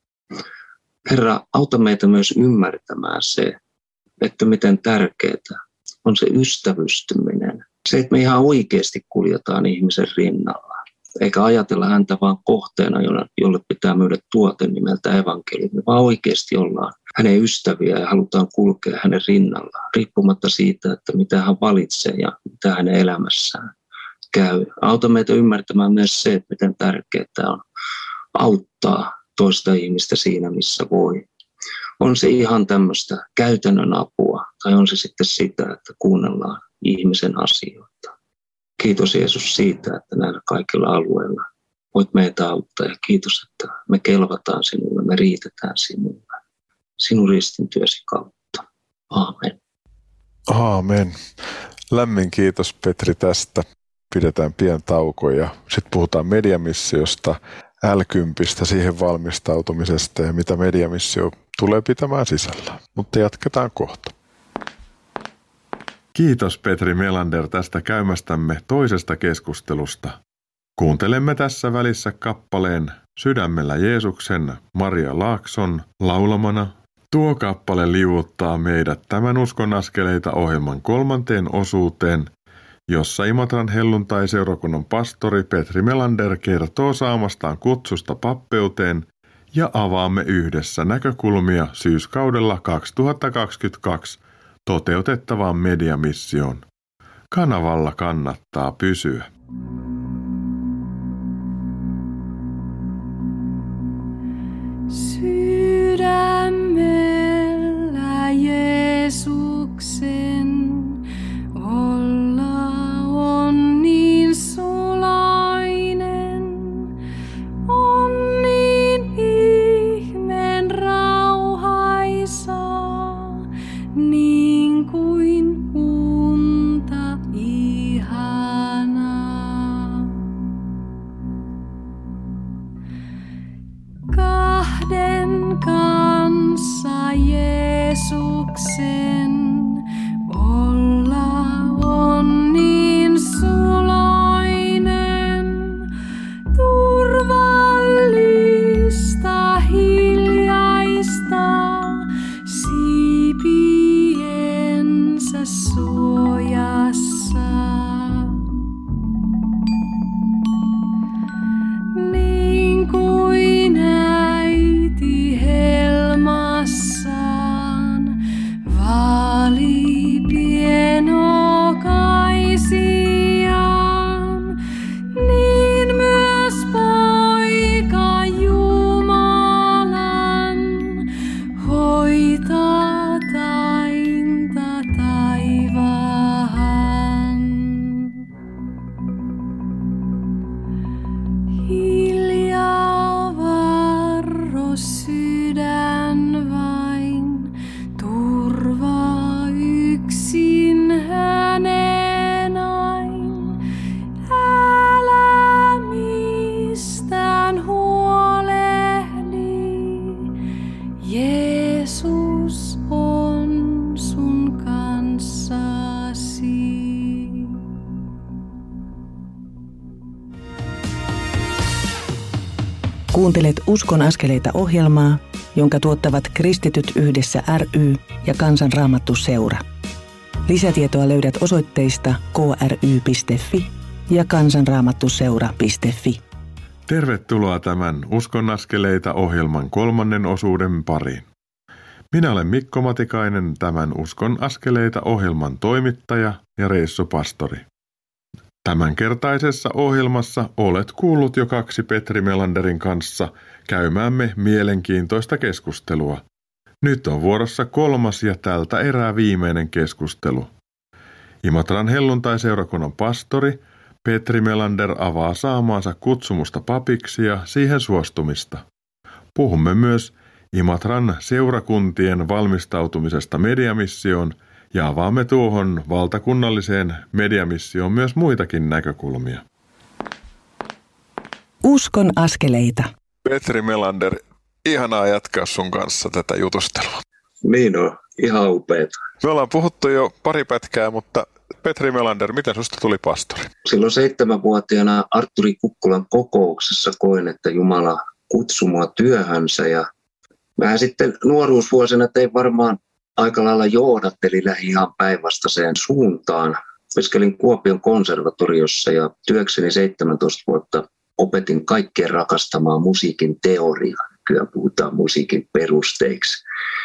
Herra, auta meitä myös ymmärtämään se, että miten tärkeää on se ystävystyminen. Se, että me ihan oikeasti kuljetaan ihmisen rinnalla, eikä ajatella häntä vaan kohteena, jolle pitää myydä tuote nimeltä evankeliumi, vaan oikeasti ollaan hänen ystäviä ja halutaan kulkea hänen rinnallaan, riippumatta siitä, että mitä hän valitsee ja mitä hänen elämässään käy. Auta meitä ymmärtämään myös se, että miten tärkeää on auttaa toista ihmistä siinä, missä voi. On se ihan tämmöistä käytännön apua, tai on se sitten sitä, että kuunnellaan ihmisen asioita. Kiitos Jeesus siitä, että näillä kaikilla alueilla voit meitä auttaa, ja kiitos, että me kelvataan sinulle, me riitetään sinulle, sinun ristintyösi kautta. Aamen. Aamen. Lämmin kiitos Petri tästä. Pidetään pieni tauko ja sitten puhutaan mediamissiosta, L kymmenen, siihen valmistautumisesta ja mitä mediamissio tulee pitämään sisällä. Mutta jatketaan kohta. Kiitos Petri Melander tästä käymästämme toisesta keskustelusta. Kuuntelemme tässä välissä kappaleen Sydämellä Jeesuksen Maria Laakson laulamana. Tuo kappale liuuttaa meidät tämän Uskon askeleita -ohjelman kolmanteen osuuteen, jossa Imatran helluntai-seurakunnan pastori Petri Melander kertoo saamastaan kutsusta pappeuteen ja avaamme yhdessä näkökulmia syyskaudella kaksituhattakaksikymmentäkaksi toteutettavaan mediamissioon. Kanavalla kannattaa pysyä. Sydämellä Jeesuksen olla on niin sulainen, on niin ihmeen rauhaisa, niin kuin unta. Jeesuksen olla on niin suloinen, turvallista, hiljaista, siipiensä suojassa. Niin kuin äiti helmassaan vaali pienokaisiaan, niin myös poika Jumalan hoitaa tainta taivaan. Hiljaa varro sydän vain, turvaa yksin hänen ain. Älä mistään huolehdi, Jeesus on sun kanssasi. Kuuntelet Uskon askeleita -ohjelmaa, jonka tuottavat Kristityt yhdessä ry ja Kansan Raamattu Seura. Lisätietoa löydät osoitteista k r y piste f i ja kansanraamattuseura piste f i. Tervetuloa tämän Uskon askeleita -ohjelman kolmannen osuuden pariin. Minä olen Mikko Matikainen, tämän Uskon askeleita -ohjelman toimittaja ja reissupastori. Tämänkertaisessa ohjelmassa olet kuullut jo kaksi Petri Melanderin kanssa käymäämme mielenkiintoista keskustelua. Nyt on vuorossa kolmas ja tältä erää viimeinen keskustelu. Imatran helluntai-seurakunnan pastori Petri Melander avaa saamaansa kutsumusta papiksi ja siihen suostumista. Puhumme myös Imatran seurakuntien valmistautumisesta mediamissioon ja avaamme tuohon valtakunnalliseen mediamissioon myös muitakin näkökulmia. Uskon askeleita. Petri Melander, ihanaa jatkaa sun kanssa tätä jutustelua. Niin on, ihan upeeta. Me ollaan puhuttu jo pari pätkää, mutta Petri Melander, miten susta tuli pastori? Silloin seitsemänvuotiaana Artturi Kukkulan kokouksessa koin, että Jumala kutsui mua työhönsä. Ja mä sitten nuoruusvuosina tein varmaan aika lailla johdatteli lähi ihan päinvastaiseen suuntaan. Opiskelin Kuopion konservatoriossa ja työkseni seitsemäntoista vuotta opetin kaikkien rakastamaan musiikin teoriaa. Kyllä puhutaan musiikin perusteiksi.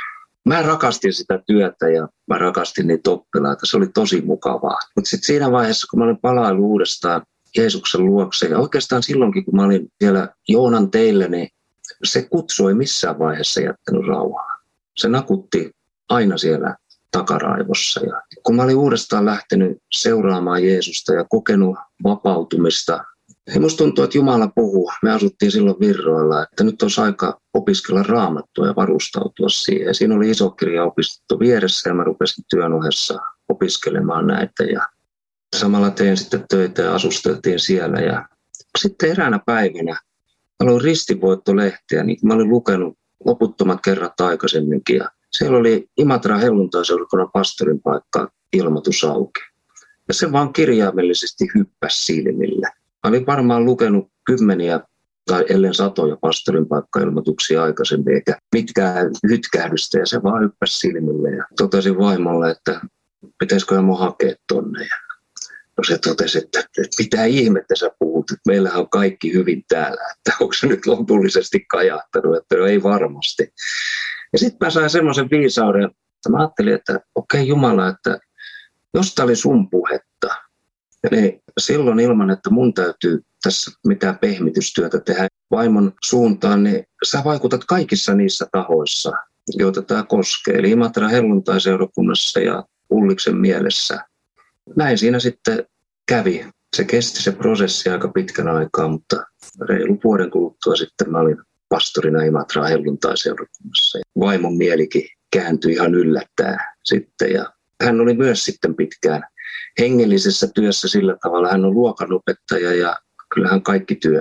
Mä rakastin sitä työtä ja mä rakastin niitä oppilaita. Se oli tosi mukavaa. Mutta sitten siinä vaiheessa, kun mä olin palailu uudestaan Jeesuksen luokse, ja oikeastaan silloinkin, kun mä olin siellä Joonan teillä, niin se kutsu ei missään vaiheessa jättänyt rauhaa. Se nakutti aina siellä takaraivossa. Ja kun mä olin uudestaan lähtenyt seuraamaan Jeesusta ja kokenut vapautumista, ja musta tuntuu, että Jumala puhuu. Me asuttiin silloin Virroilla, että nyt olisi aika opiskella Raamattua ja varustautua siihen. Ja siinä oli iso kirjaopisto vieressä ja mä rupesin työn ohessa opiskelemaan näitä. Ja samalla tein sitten töitä ja asusteltiin siellä. Ja sitten eräänä päivänä mä luin Ristivoitto-lehteä, niin mä olin lukenut loputtomat kerrat aikaisemminkin. Ja siellä oli Imatran helluntai-seurakunnan pastorin paikka ilmoitus auki. Ja se vaan kirjaimellisesti hyppäsi silmille. Mä olin varmaan lukenut kymmeniä tai ellen satoja pastorin paikkailmoituksia aikaisemmin, eikä mitkään hytkähdystä, ja se vaan hyppäsi silmille. Ja totesin vaimolle, että pitäisikö minun hakea tonne. Ja no se totesi, että, että mitä ihmettä sä puhut, että meillähän on kaikki hyvin täällä, että onko se nyt lopullisesti kajahtanut, että no ei varmasti. Ja sitten mä sain semmoisen viisauden, että mä ajattelin, että okei okay, Jumala, että jos tää oli sun puhetta, niin silloin ilman, että mun täytyy tässä mitään pehmitystyötä tehdä vaimon suuntaan, niin sä vaikutat kaikissa niissä tahoissa, joita tämä koskee. Eli Imatran helluntai-seurakunnassa ja Ulliksen mielessä. Näin siinä sitten kävi. Se kesti se prosessi aika pitkän aikaa, mutta reilu vuoden kuluttua sitten mä olin pastorina Imatran helluntai-seurakunnassa. Vaimon mielikin kääntyi ihan yllättäen sitten ja hän oli myös sitten pitkään hengellisessä työssä sillä tavalla. Hän on luokanopettaja ja kyllähän kaikki työ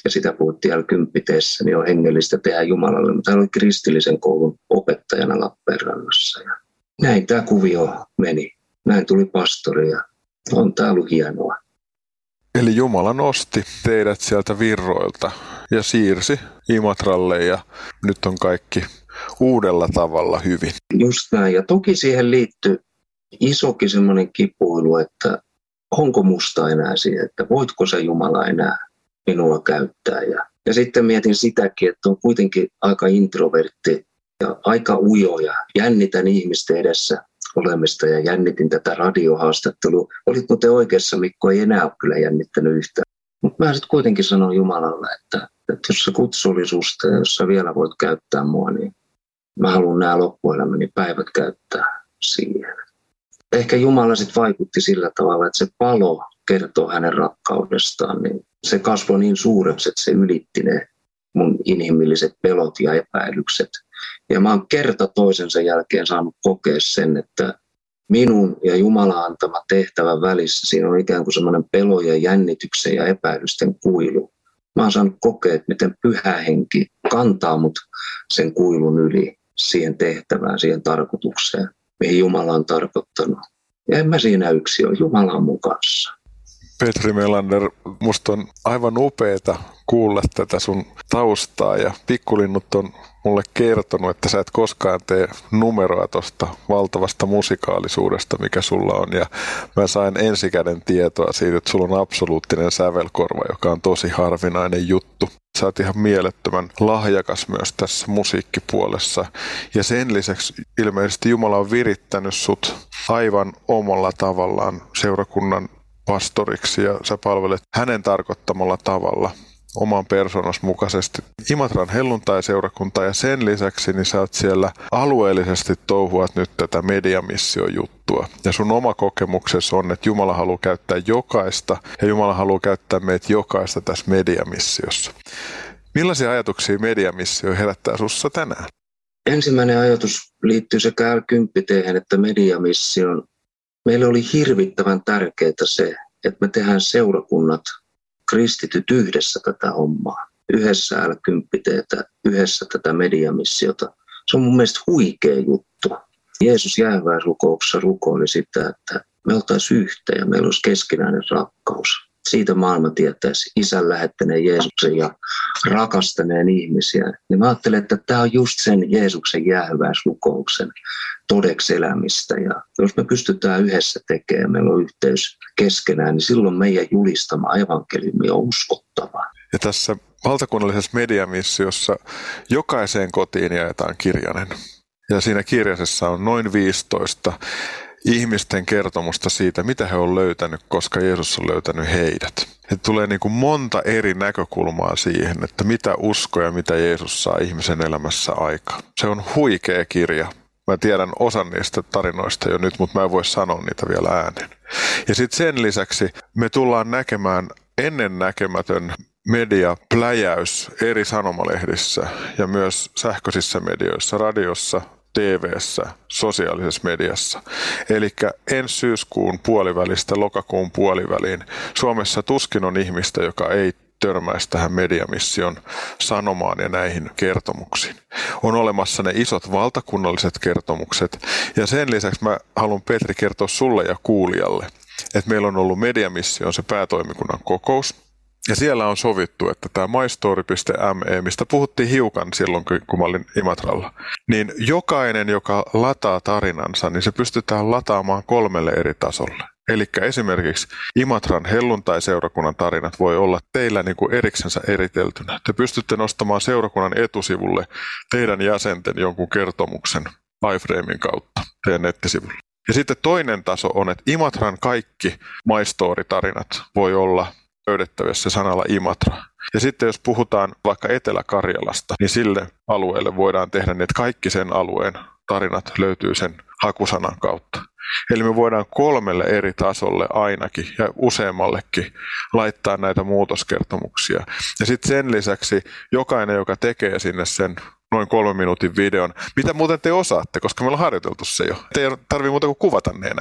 ja sitä puhuttiin L kymmenen, niin on hengellistä tehdä Jumalalle. Mutta hän oli kristillisen koulun opettajana Lappeenrannassa. Ja näin tämä kuvio meni. Näin tuli pastori ja on tämä ollut hienoa. Eli Jumala nosti teidät sieltä virroilta ja siirsi Imatralle ja nyt on kaikki uudella tavalla hyvin. Just näin. Ja toki siihen liittyy isokin semmoinen kipuilu, että onko musta enää siihen, että voitko sä Jumala enää minua käyttää. Ja, ja sitten mietin sitäkin, että on kuitenkin aika introvertti ja aika ujo ja jännitän ihmisten edessä olemista ja jännitin tätä radiohaastattelua. Olit muuten oikeassa, Mikko, ei enää ole kyllä jännittänyt yhtään. Mutta mä sitten kuitenkin sanon Jumalalle, että, että jos se kutsu oli susta ja jos sä vielä voit käyttää mua, niin mä haluan nämä loppuelämäni päivät käyttää siihen. Ehkä Jumala sitten vaikutti sillä tavalla, että se palo kertoo hänen rakkaudestaan, niin se kasvoi niin suureksi, että se ylitti ne mun inhimilliset pelot ja epäilykset. Ja mä oon kerta toisensa jälkeen saanut kokea sen, että minun ja Jumalan antama tehtävän välissä siinä on ikään kuin semmoinen pelojen, jännityksen ja epäilysten kuilu. Mä oon saanut kokea, että miten pyhä henki kantaa mut sen kuilun yli siihen tehtävään, siihen tarkoitukseen, mihin Jumala on tarkoittanut. Ja en mä siinä yksin ole, Jumala on mun kanssa. Petri Melander, musta on aivan upeeta kuulla tätä sun taustaa ja pikkulinnut on mulle kertonut, että sä et koskaan tee numeroa tuosta valtavasta musikaalisuudesta, mikä sulla on. Ja mä sain ensikäden tietoa siitä, että sulla on absoluuttinen sävelkorva, joka on tosi harvinainen juttu. Sä oot ihan mielettömän lahjakas myös tässä musiikkipuolessa. Ja sen lisäksi ilmeisesti Jumala on virittänyt sut aivan omalla tavallaan seurakunnan pastoriksi ja sä palvelet hänen tarkoittamalla tavalla oman persoonas mukaisesti Imatran helluntai-seurakuntaa ja sen lisäksi niin sä oot siellä alueellisesti touhuat nyt tätä mediamissio-juttua. Ja sun oma kokemuksesi on, että Jumala haluaa käyttää jokaista ja Jumala haluaa käyttää meitä jokaista tässä mediamissiossa. Millaisia ajatuksia mediamissio herättää sussa tänään? Ensimmäinen ajatus liittyy sekä L kymmenen että mediamissioon. Meille oli hirvittävän tärkeää se, että me tehdään seurakunnat kristityt yhdessä tätä hommaa. Yhdessä L kymmenen, yhdessä tätä mediamissiota. Se on mun mielestä huikea juttu. Jeesus jäähyväisrukouksessa rukoili sitä, että me oltaisiin yhtä ja meillä olisi keskinäinen rakkaus. Siitä maailma tietäisi isän lähettäneen Jeesuksen ja rakastaneen ihmisiä. Niin mä ajattelen, että tämä on just sen Jeesuksen jäähyväisrukouksen todeksi elämistä. Ja jos me pystytään yhdessä tekemään, meillä on yhteys keskenään, niin silloin meidän julistama evankeliumi on uskottava. Ja tässä valtakunnallisessa mediamissiossa jokaiseen kotiin jaetaan kirjanen. Ja siinä kirjasessa on noin viisitoista ihmisten kertomusta siitä, mitä he on löytänyt, koska Jeesus on löytänyt heidät. Et tulee niin kuin monta eri näkökulmaa siihen, että mitä usko ja mitä Jeesus saa ihmisen elämässä aikaan. Se on huikea kirja. Mä tiedän osan niistä tarinoista jo nyt, mutta mä en voi sanoa niitä vielä ääneen. Ja sitten sen lisäksi me tullaan näkemään ennennäkemätön mediapläjäys eri sanomalehdissä ja myös sähköisissä medioissa, radiossa, T V:ssä, sosiaalisessa mediassa. Eli ensi syyskuun puolivälistä lokakuun puoliväliin Suomessa tuskin on ihmistä, joka ei törmäisi tähän mediamission sanomaan ja näihin kertomuksiin. On olemassa ne isot valtakunnalliset kertomukset ja sen lisäksi mä haluan Petri kertoa sulle ja kuulijalle, että meillä on ollut mediamission se päätoimikunnan kokous. Ja siellä on sovittu, että tämä mystory piste me, mistä puhuttiin hiukan silloin, kun mä olin Imatralla, niin jokainen, joka lataa tarinansa, niin se pystytään lataamaan kolmelle eri tasolle. Eli esimerkiksi Imatran helluntai-seurakunnan tarinat voi olla teillä niin kuin eriksensä eriteltynä. Te pystytte nostamaan seurakunnan etusivulle teidän jäsenten jonkun kertomuksen iFramen kautta teidän nettisivulle. Ja sitten toinen taso on, että Imatran kaikki mystory-tarinat voi olla löydettävissä sanalla Imatra. Ja sitten jos puhutaan vaikka Etelä-Karjalasta, niin sille alueelle voidaan tehdä niin, että kaikki sen alueen tarinat löytyy sen hakusanan kautta. Eli me voidaan kolmelle eri tasolle ainakin ja useammallekin laittaa näitä muutoskertomuksia. Ja sitten sen lisäksi jokainen, joka tekee sinne sen noin kolmen minuutin videon, mitä muuten te osaatte, koska me ollaan harjoiteltu se jo. Te ei tarvitse muuta kuin kuvata ne enää.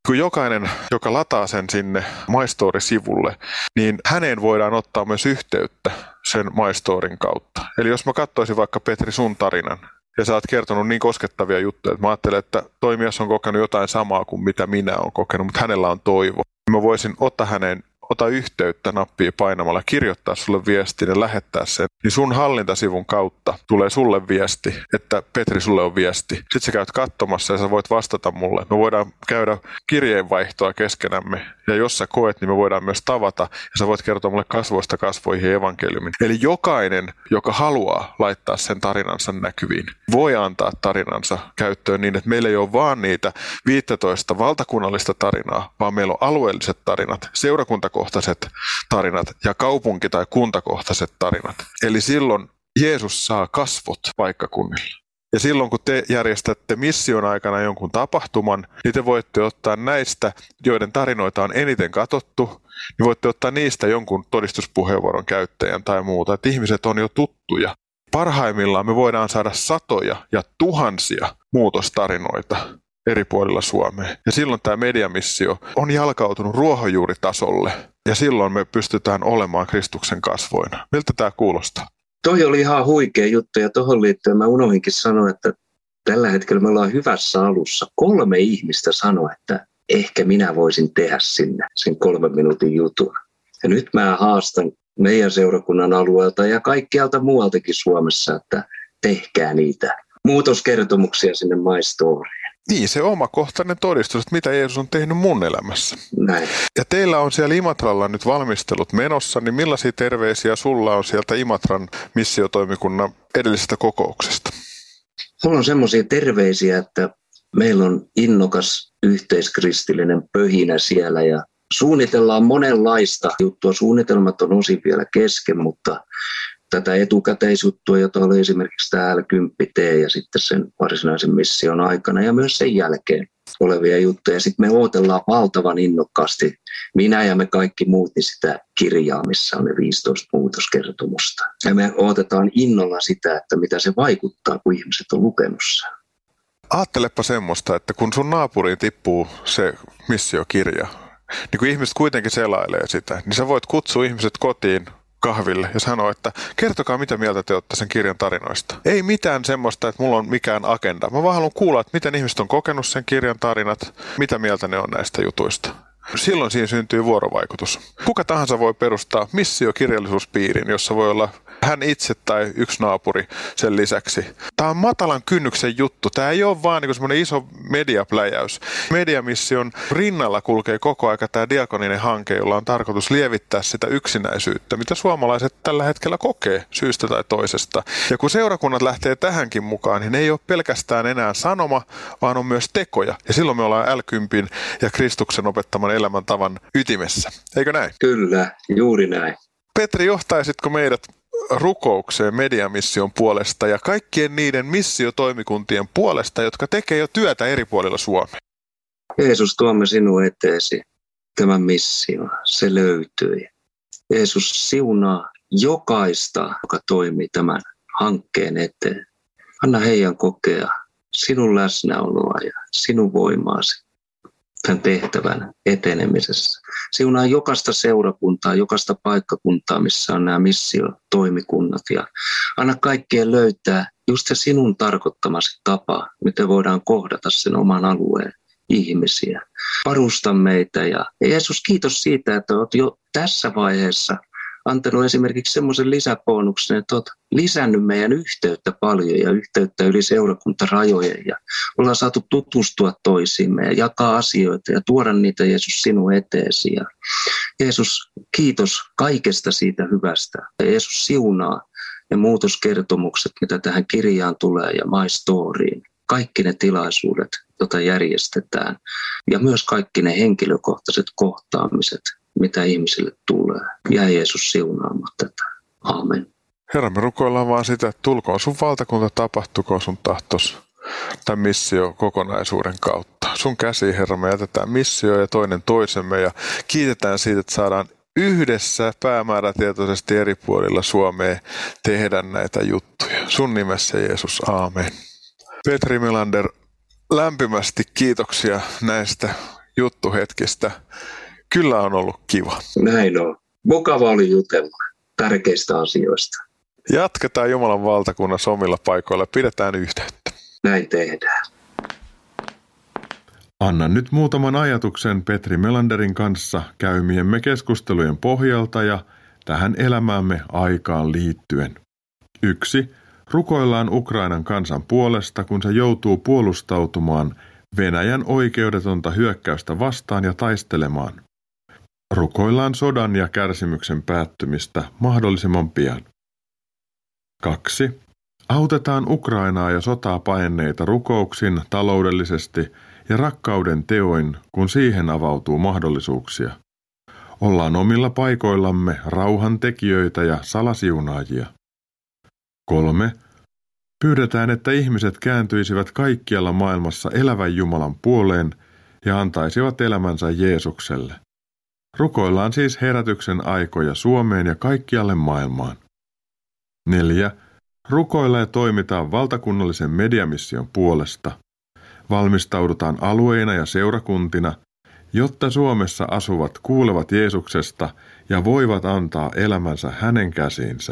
Kun jokainen, joka lataa sen sinne MyStory-sivulle, niin häneen voidaan ottaa myös yhteyttä sen MyStoryn kautta. Eli jos mä katsoisin vaikka Petri sun tarinan, ja sä oot kertonut niin koskettavia juttuja, että mä ajattelen, että toi mies on kokenut jotain samaa kuin mitä minä olen kokenut, mutta hänellä on toivo. Mä voisin ottaa häneen, ota yhteyttä nappia painamalla, kirjoittaa sulle viestin ja lähettää sen. Niin sun hallintasivun kautta tulee sulle viesti, että Petri, sulle on viesti. Sitten sä käyt katsomassa ja sä voit vastata mulle. Me voidaan käydä kirjeenvaihtoa keskenämme. Ja jos sä koet, niin me voidaan myös tavata. Ja sä voit kertoa mulle kasvoista kasvoihin evankeliumin. Eli jokainen, joka haluaa laittaa sen tarinansa näkyviin, voi antaa tarinansa käyttöön niin, että meillä ei ole vaan niitä viisitoista valtakunnallista tarinaa, vaan meillä on alueelliset tarinat, seurakuntakohtaiset tarinat ja kaupunki- tai kuntakohtaiset tarinat. Eli silloin Jeesus saa kasvot paikkakunnille. Ja silloin kun te järjestätte mission aikana jonkun tapahtuman, niin te voitte ottaa näistä, joiden tarinoita on eniten katsottu, niin voitte ottaa niistä jonkun todistuspuheenvuoron käyttäjän tai muuta, että ihmiset on jo tuttuja. Parhaimmillaan me voidaan saada satoja ja tuhansia muutostarinoita eri puolilla Suomea. Ja silloin tämä mediamissio on jalkautunut ruohonjuuritasolle ja silloin me pystytään olemaan Kristuksen kasvoina. Miltä tämä kuulostaa? Toi oli ihan huikea juttu ja tuohon liittyen mä unohdinkin sanoa, että tällä hetkellä me ollaan hyvässä alussa. Kolme ihmistä sanoi, että ehkä minä voisin tehdä sinne sen kolmen minuutin jutun. Ja nyt mä haastan meidän seurakunnan alueelta ja kaikkialta muualtakin Suomessa, että tehkää niitä muutoskertomuksia sinne MyStoryin. Niin, se omakohtainen todistus, että mitä Jeesus on tehnyt mun elämässä. Näin. Ja teillä on siellä Imatralla nyt valmistelut menossa, niin millaisia terveisiä sulla on sieltä Imatran missiotoimikunnan edellisestä kokouksesta? Mulla on semmoisia terveisiä, että meillä on innokas yhteiskristillinen pöhinä siellä ja suunnitellaan monenlaista juttua. Suunnitelmat on osin vielä kesken, mutta tätä etukäteisjuttua, jota oli esimerkiksi tämä L kymmenen T ja sitten sen varsinaisen mission aikana ja myös sen jälkeen olevia juttuja. Sitten me odotellaan valtavan innokkaasti, minä ja me kaikki muut, niin sitä kirjaa, missä on ne viisitoista muutoskertomusta. Ja me odotetaan innolla sitä, että mitä se vaikuttaa, kun ihmiset on lukenut sen. Aattelepa semmoista, että kun sun naapuriin tippuu se missiokirja, niin kun ihmiset kuitenkin selailee sitä, niin sä voit kutsua ihmiset kotiin kahville ja sanoa, että kertokaa mitä mieltä te olette sen kirjan tarinoista. Ei mitään semmoista, että mulla on mikään agenda. Mä vaan haluan kuulla, että miten ihmiset on kokenut sen kirjan tarinat, mitä mieltä ne on näistä jutuista. Silloin siinä syntyy vuorovaikutus. Kuka tahansa voi perustaa missiokirjallisuuspiirin, jossa voi olla hän itse tai yksi naapuri sen lisäksi. Tämä on matalan kynnyksen juttu. Tämä ei ole vaan niin semmoinen iso mediapläjäys. Mediamission rinnalla kulkee koko aika tämä diakoninen hanke, jolla on tarkoitus lievittää sitä yksinäisyyttä, mitä suomalaiset tällä hetkellä kokee syystä tai toisesta. Ja kun seurakunnat lähtee tähänkin mukaan, niin ne ei ole pelkästään enää sanoma, vaan on myös tekoja. Ja silloin me ollaan L kymmenen ja Kristuksen opettaman elämäntavan ytimessä. Eikö näin? Kyllä, juuri näin. Petri, johtaisitko meidät rukoukseen mediamission puolesta ja kaikkien niiden missiotoimikuntien puolesta, jotka tekee jo työtä eri puolilla Suomea? Jeesus, tuomme sinun eteesi tämän mission. Se löytyi. Jeesus, siunaa jokaista, joka toimii tämän hankkeen eteen. Anna heidän kokea sinun läsnäoloa ja sinun voimaasi tämän tehtävän etenemisessä. Siunaa jokaista seurakuntaa, jokaista paikkakuntaa, missä on nämä missiotoimikunnat. Ja anna kaikkien löytää just se sinun tarkoittamasi tapa, miten voidaan kohdata sen oman alueen ihmisiä. Varusta meitä ja Jeesus, kiitos siitä, että olet jo tässä vaiheessa antanut esimerkiksi semmoisen lisäbonuksen, että olet lisännyt meidän yhteyttä paljon ja yhteyttä yli seurakuntarajojen ja ollaan saatu tutustua toisiimme ja jakaa asioita ja tuoda niitä, Jeesus, sinun eteesi. Ja Jeesus, kiitos kaikesta siitä hyvästä. Ja Jeesus, siunaa ne muutoskertomukset, mitä tähän kirjaan tulee ja MyStoryin. Kaikki ne tilaisuudet, joita järjestetään ja myös kaikki ne henkilökohtaiset kohtaamiset, mitä ihmisille tulee. Jää Jeesus siunaamaan tätä. Aamen. Herra, me rukoillaan vaan sitä, että tulkoon sun valtakunta, tapahtukoon sun tahtos tämän missio kokonaisuuden kautta. Sun käsiin, Herra, me jätetään missio ja toinen toisemme ja kiitetään siitä, että saadaan yhdessä päämäärätietoisesti eri puolilla Suomea tehdä näitä juttuja. Sun nimessä, Jeesus, aamen. Petri Melander, lämpimästi kiitoksia näistä juttuhetkistä. Kyllä on ollut kiva. Näin on. Mukava oli jutella tärkeistä asioista. Jatketaan Jumalan valtakunnassa omilla paikoilla. Pidetään yhteyttä. Näin tehdään. Annan nyt muutaman ajatuksen Petri Melanderin kanssa käymiemme keskustelujen pohjalta ja tähän elämäämme aikaan liittyen. Yksi. Rukoillaan Ukrainan kansan puolesta, kun se joutuu puolustautumaan Venäjän oikeudetonta hyökkäystä vastaan ja taistelemaan. Rukoillaan sodan ja kärsimyksen päättymistä mahdollisimman pian. Kaksi. Autetaan Ukrainaa ja sotaa paenneita rukouksin taloudellisesti ja rakkauden teoin, kun siihen avautuu mahdollisuuksia. Ollaan omilla paikoillamme rauhan tekijöitä ja salasiunaajia. Kolme. Pyydetään, että ihmiset kääntyisivät kaikkialla maailmassa elävän Jumalan puoleen ja antaisivat elämänsä Jeesukselle. Rukoillaan siis herätyksen aikoja Suomeen ja kaikkialle maailmaan. Neljä. Rukoillaan ja toimitaan valtakunnallisen mediamission puolesta. Valmistaudutaan alueina ja seurakuntina, jotta Suomessa asuvat kuulevat Jeesuksesta ja voivat antaa elämänsä hänen käsiinsä.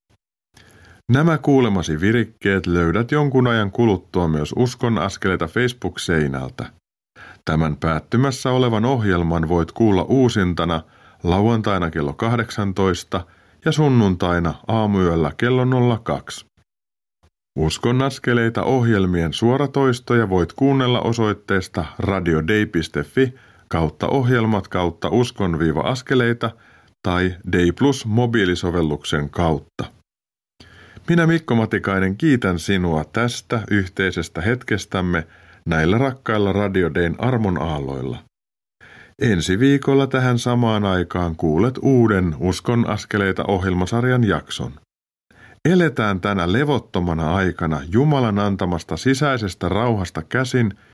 Nämä kuulemasi virikkeet löydät jonkun ajan kuluttua myös Uskon askeleita Facebook-seinältä. Tämän päättymässä olevan ohjelman voit kuulla uusintana lauantaina kello kahdeksantoista ja sunnuntaina aamuyöllä kello nolla kaksi. Uskon askeleita ohjelmien suoratoistoja voit kuunnella osoitteesta radiodei piste fi kautta ohjelmat kautta uskon-askeleita tai Dei Plus mobiilisovelluksen kautta. Minä Mikko Matikainen kiitän sinua tästä yhteisestä hetkestämme näillä rakkailla Radio Dayn armon aalloilla. Ensi viikolla tähän samaan aikaan kuulet uuden Uskon askeleita ohjelmasarjan jakson. Eletään tänä levottomana aikana Jumalan antamasta sisäisestä rauhasta käsin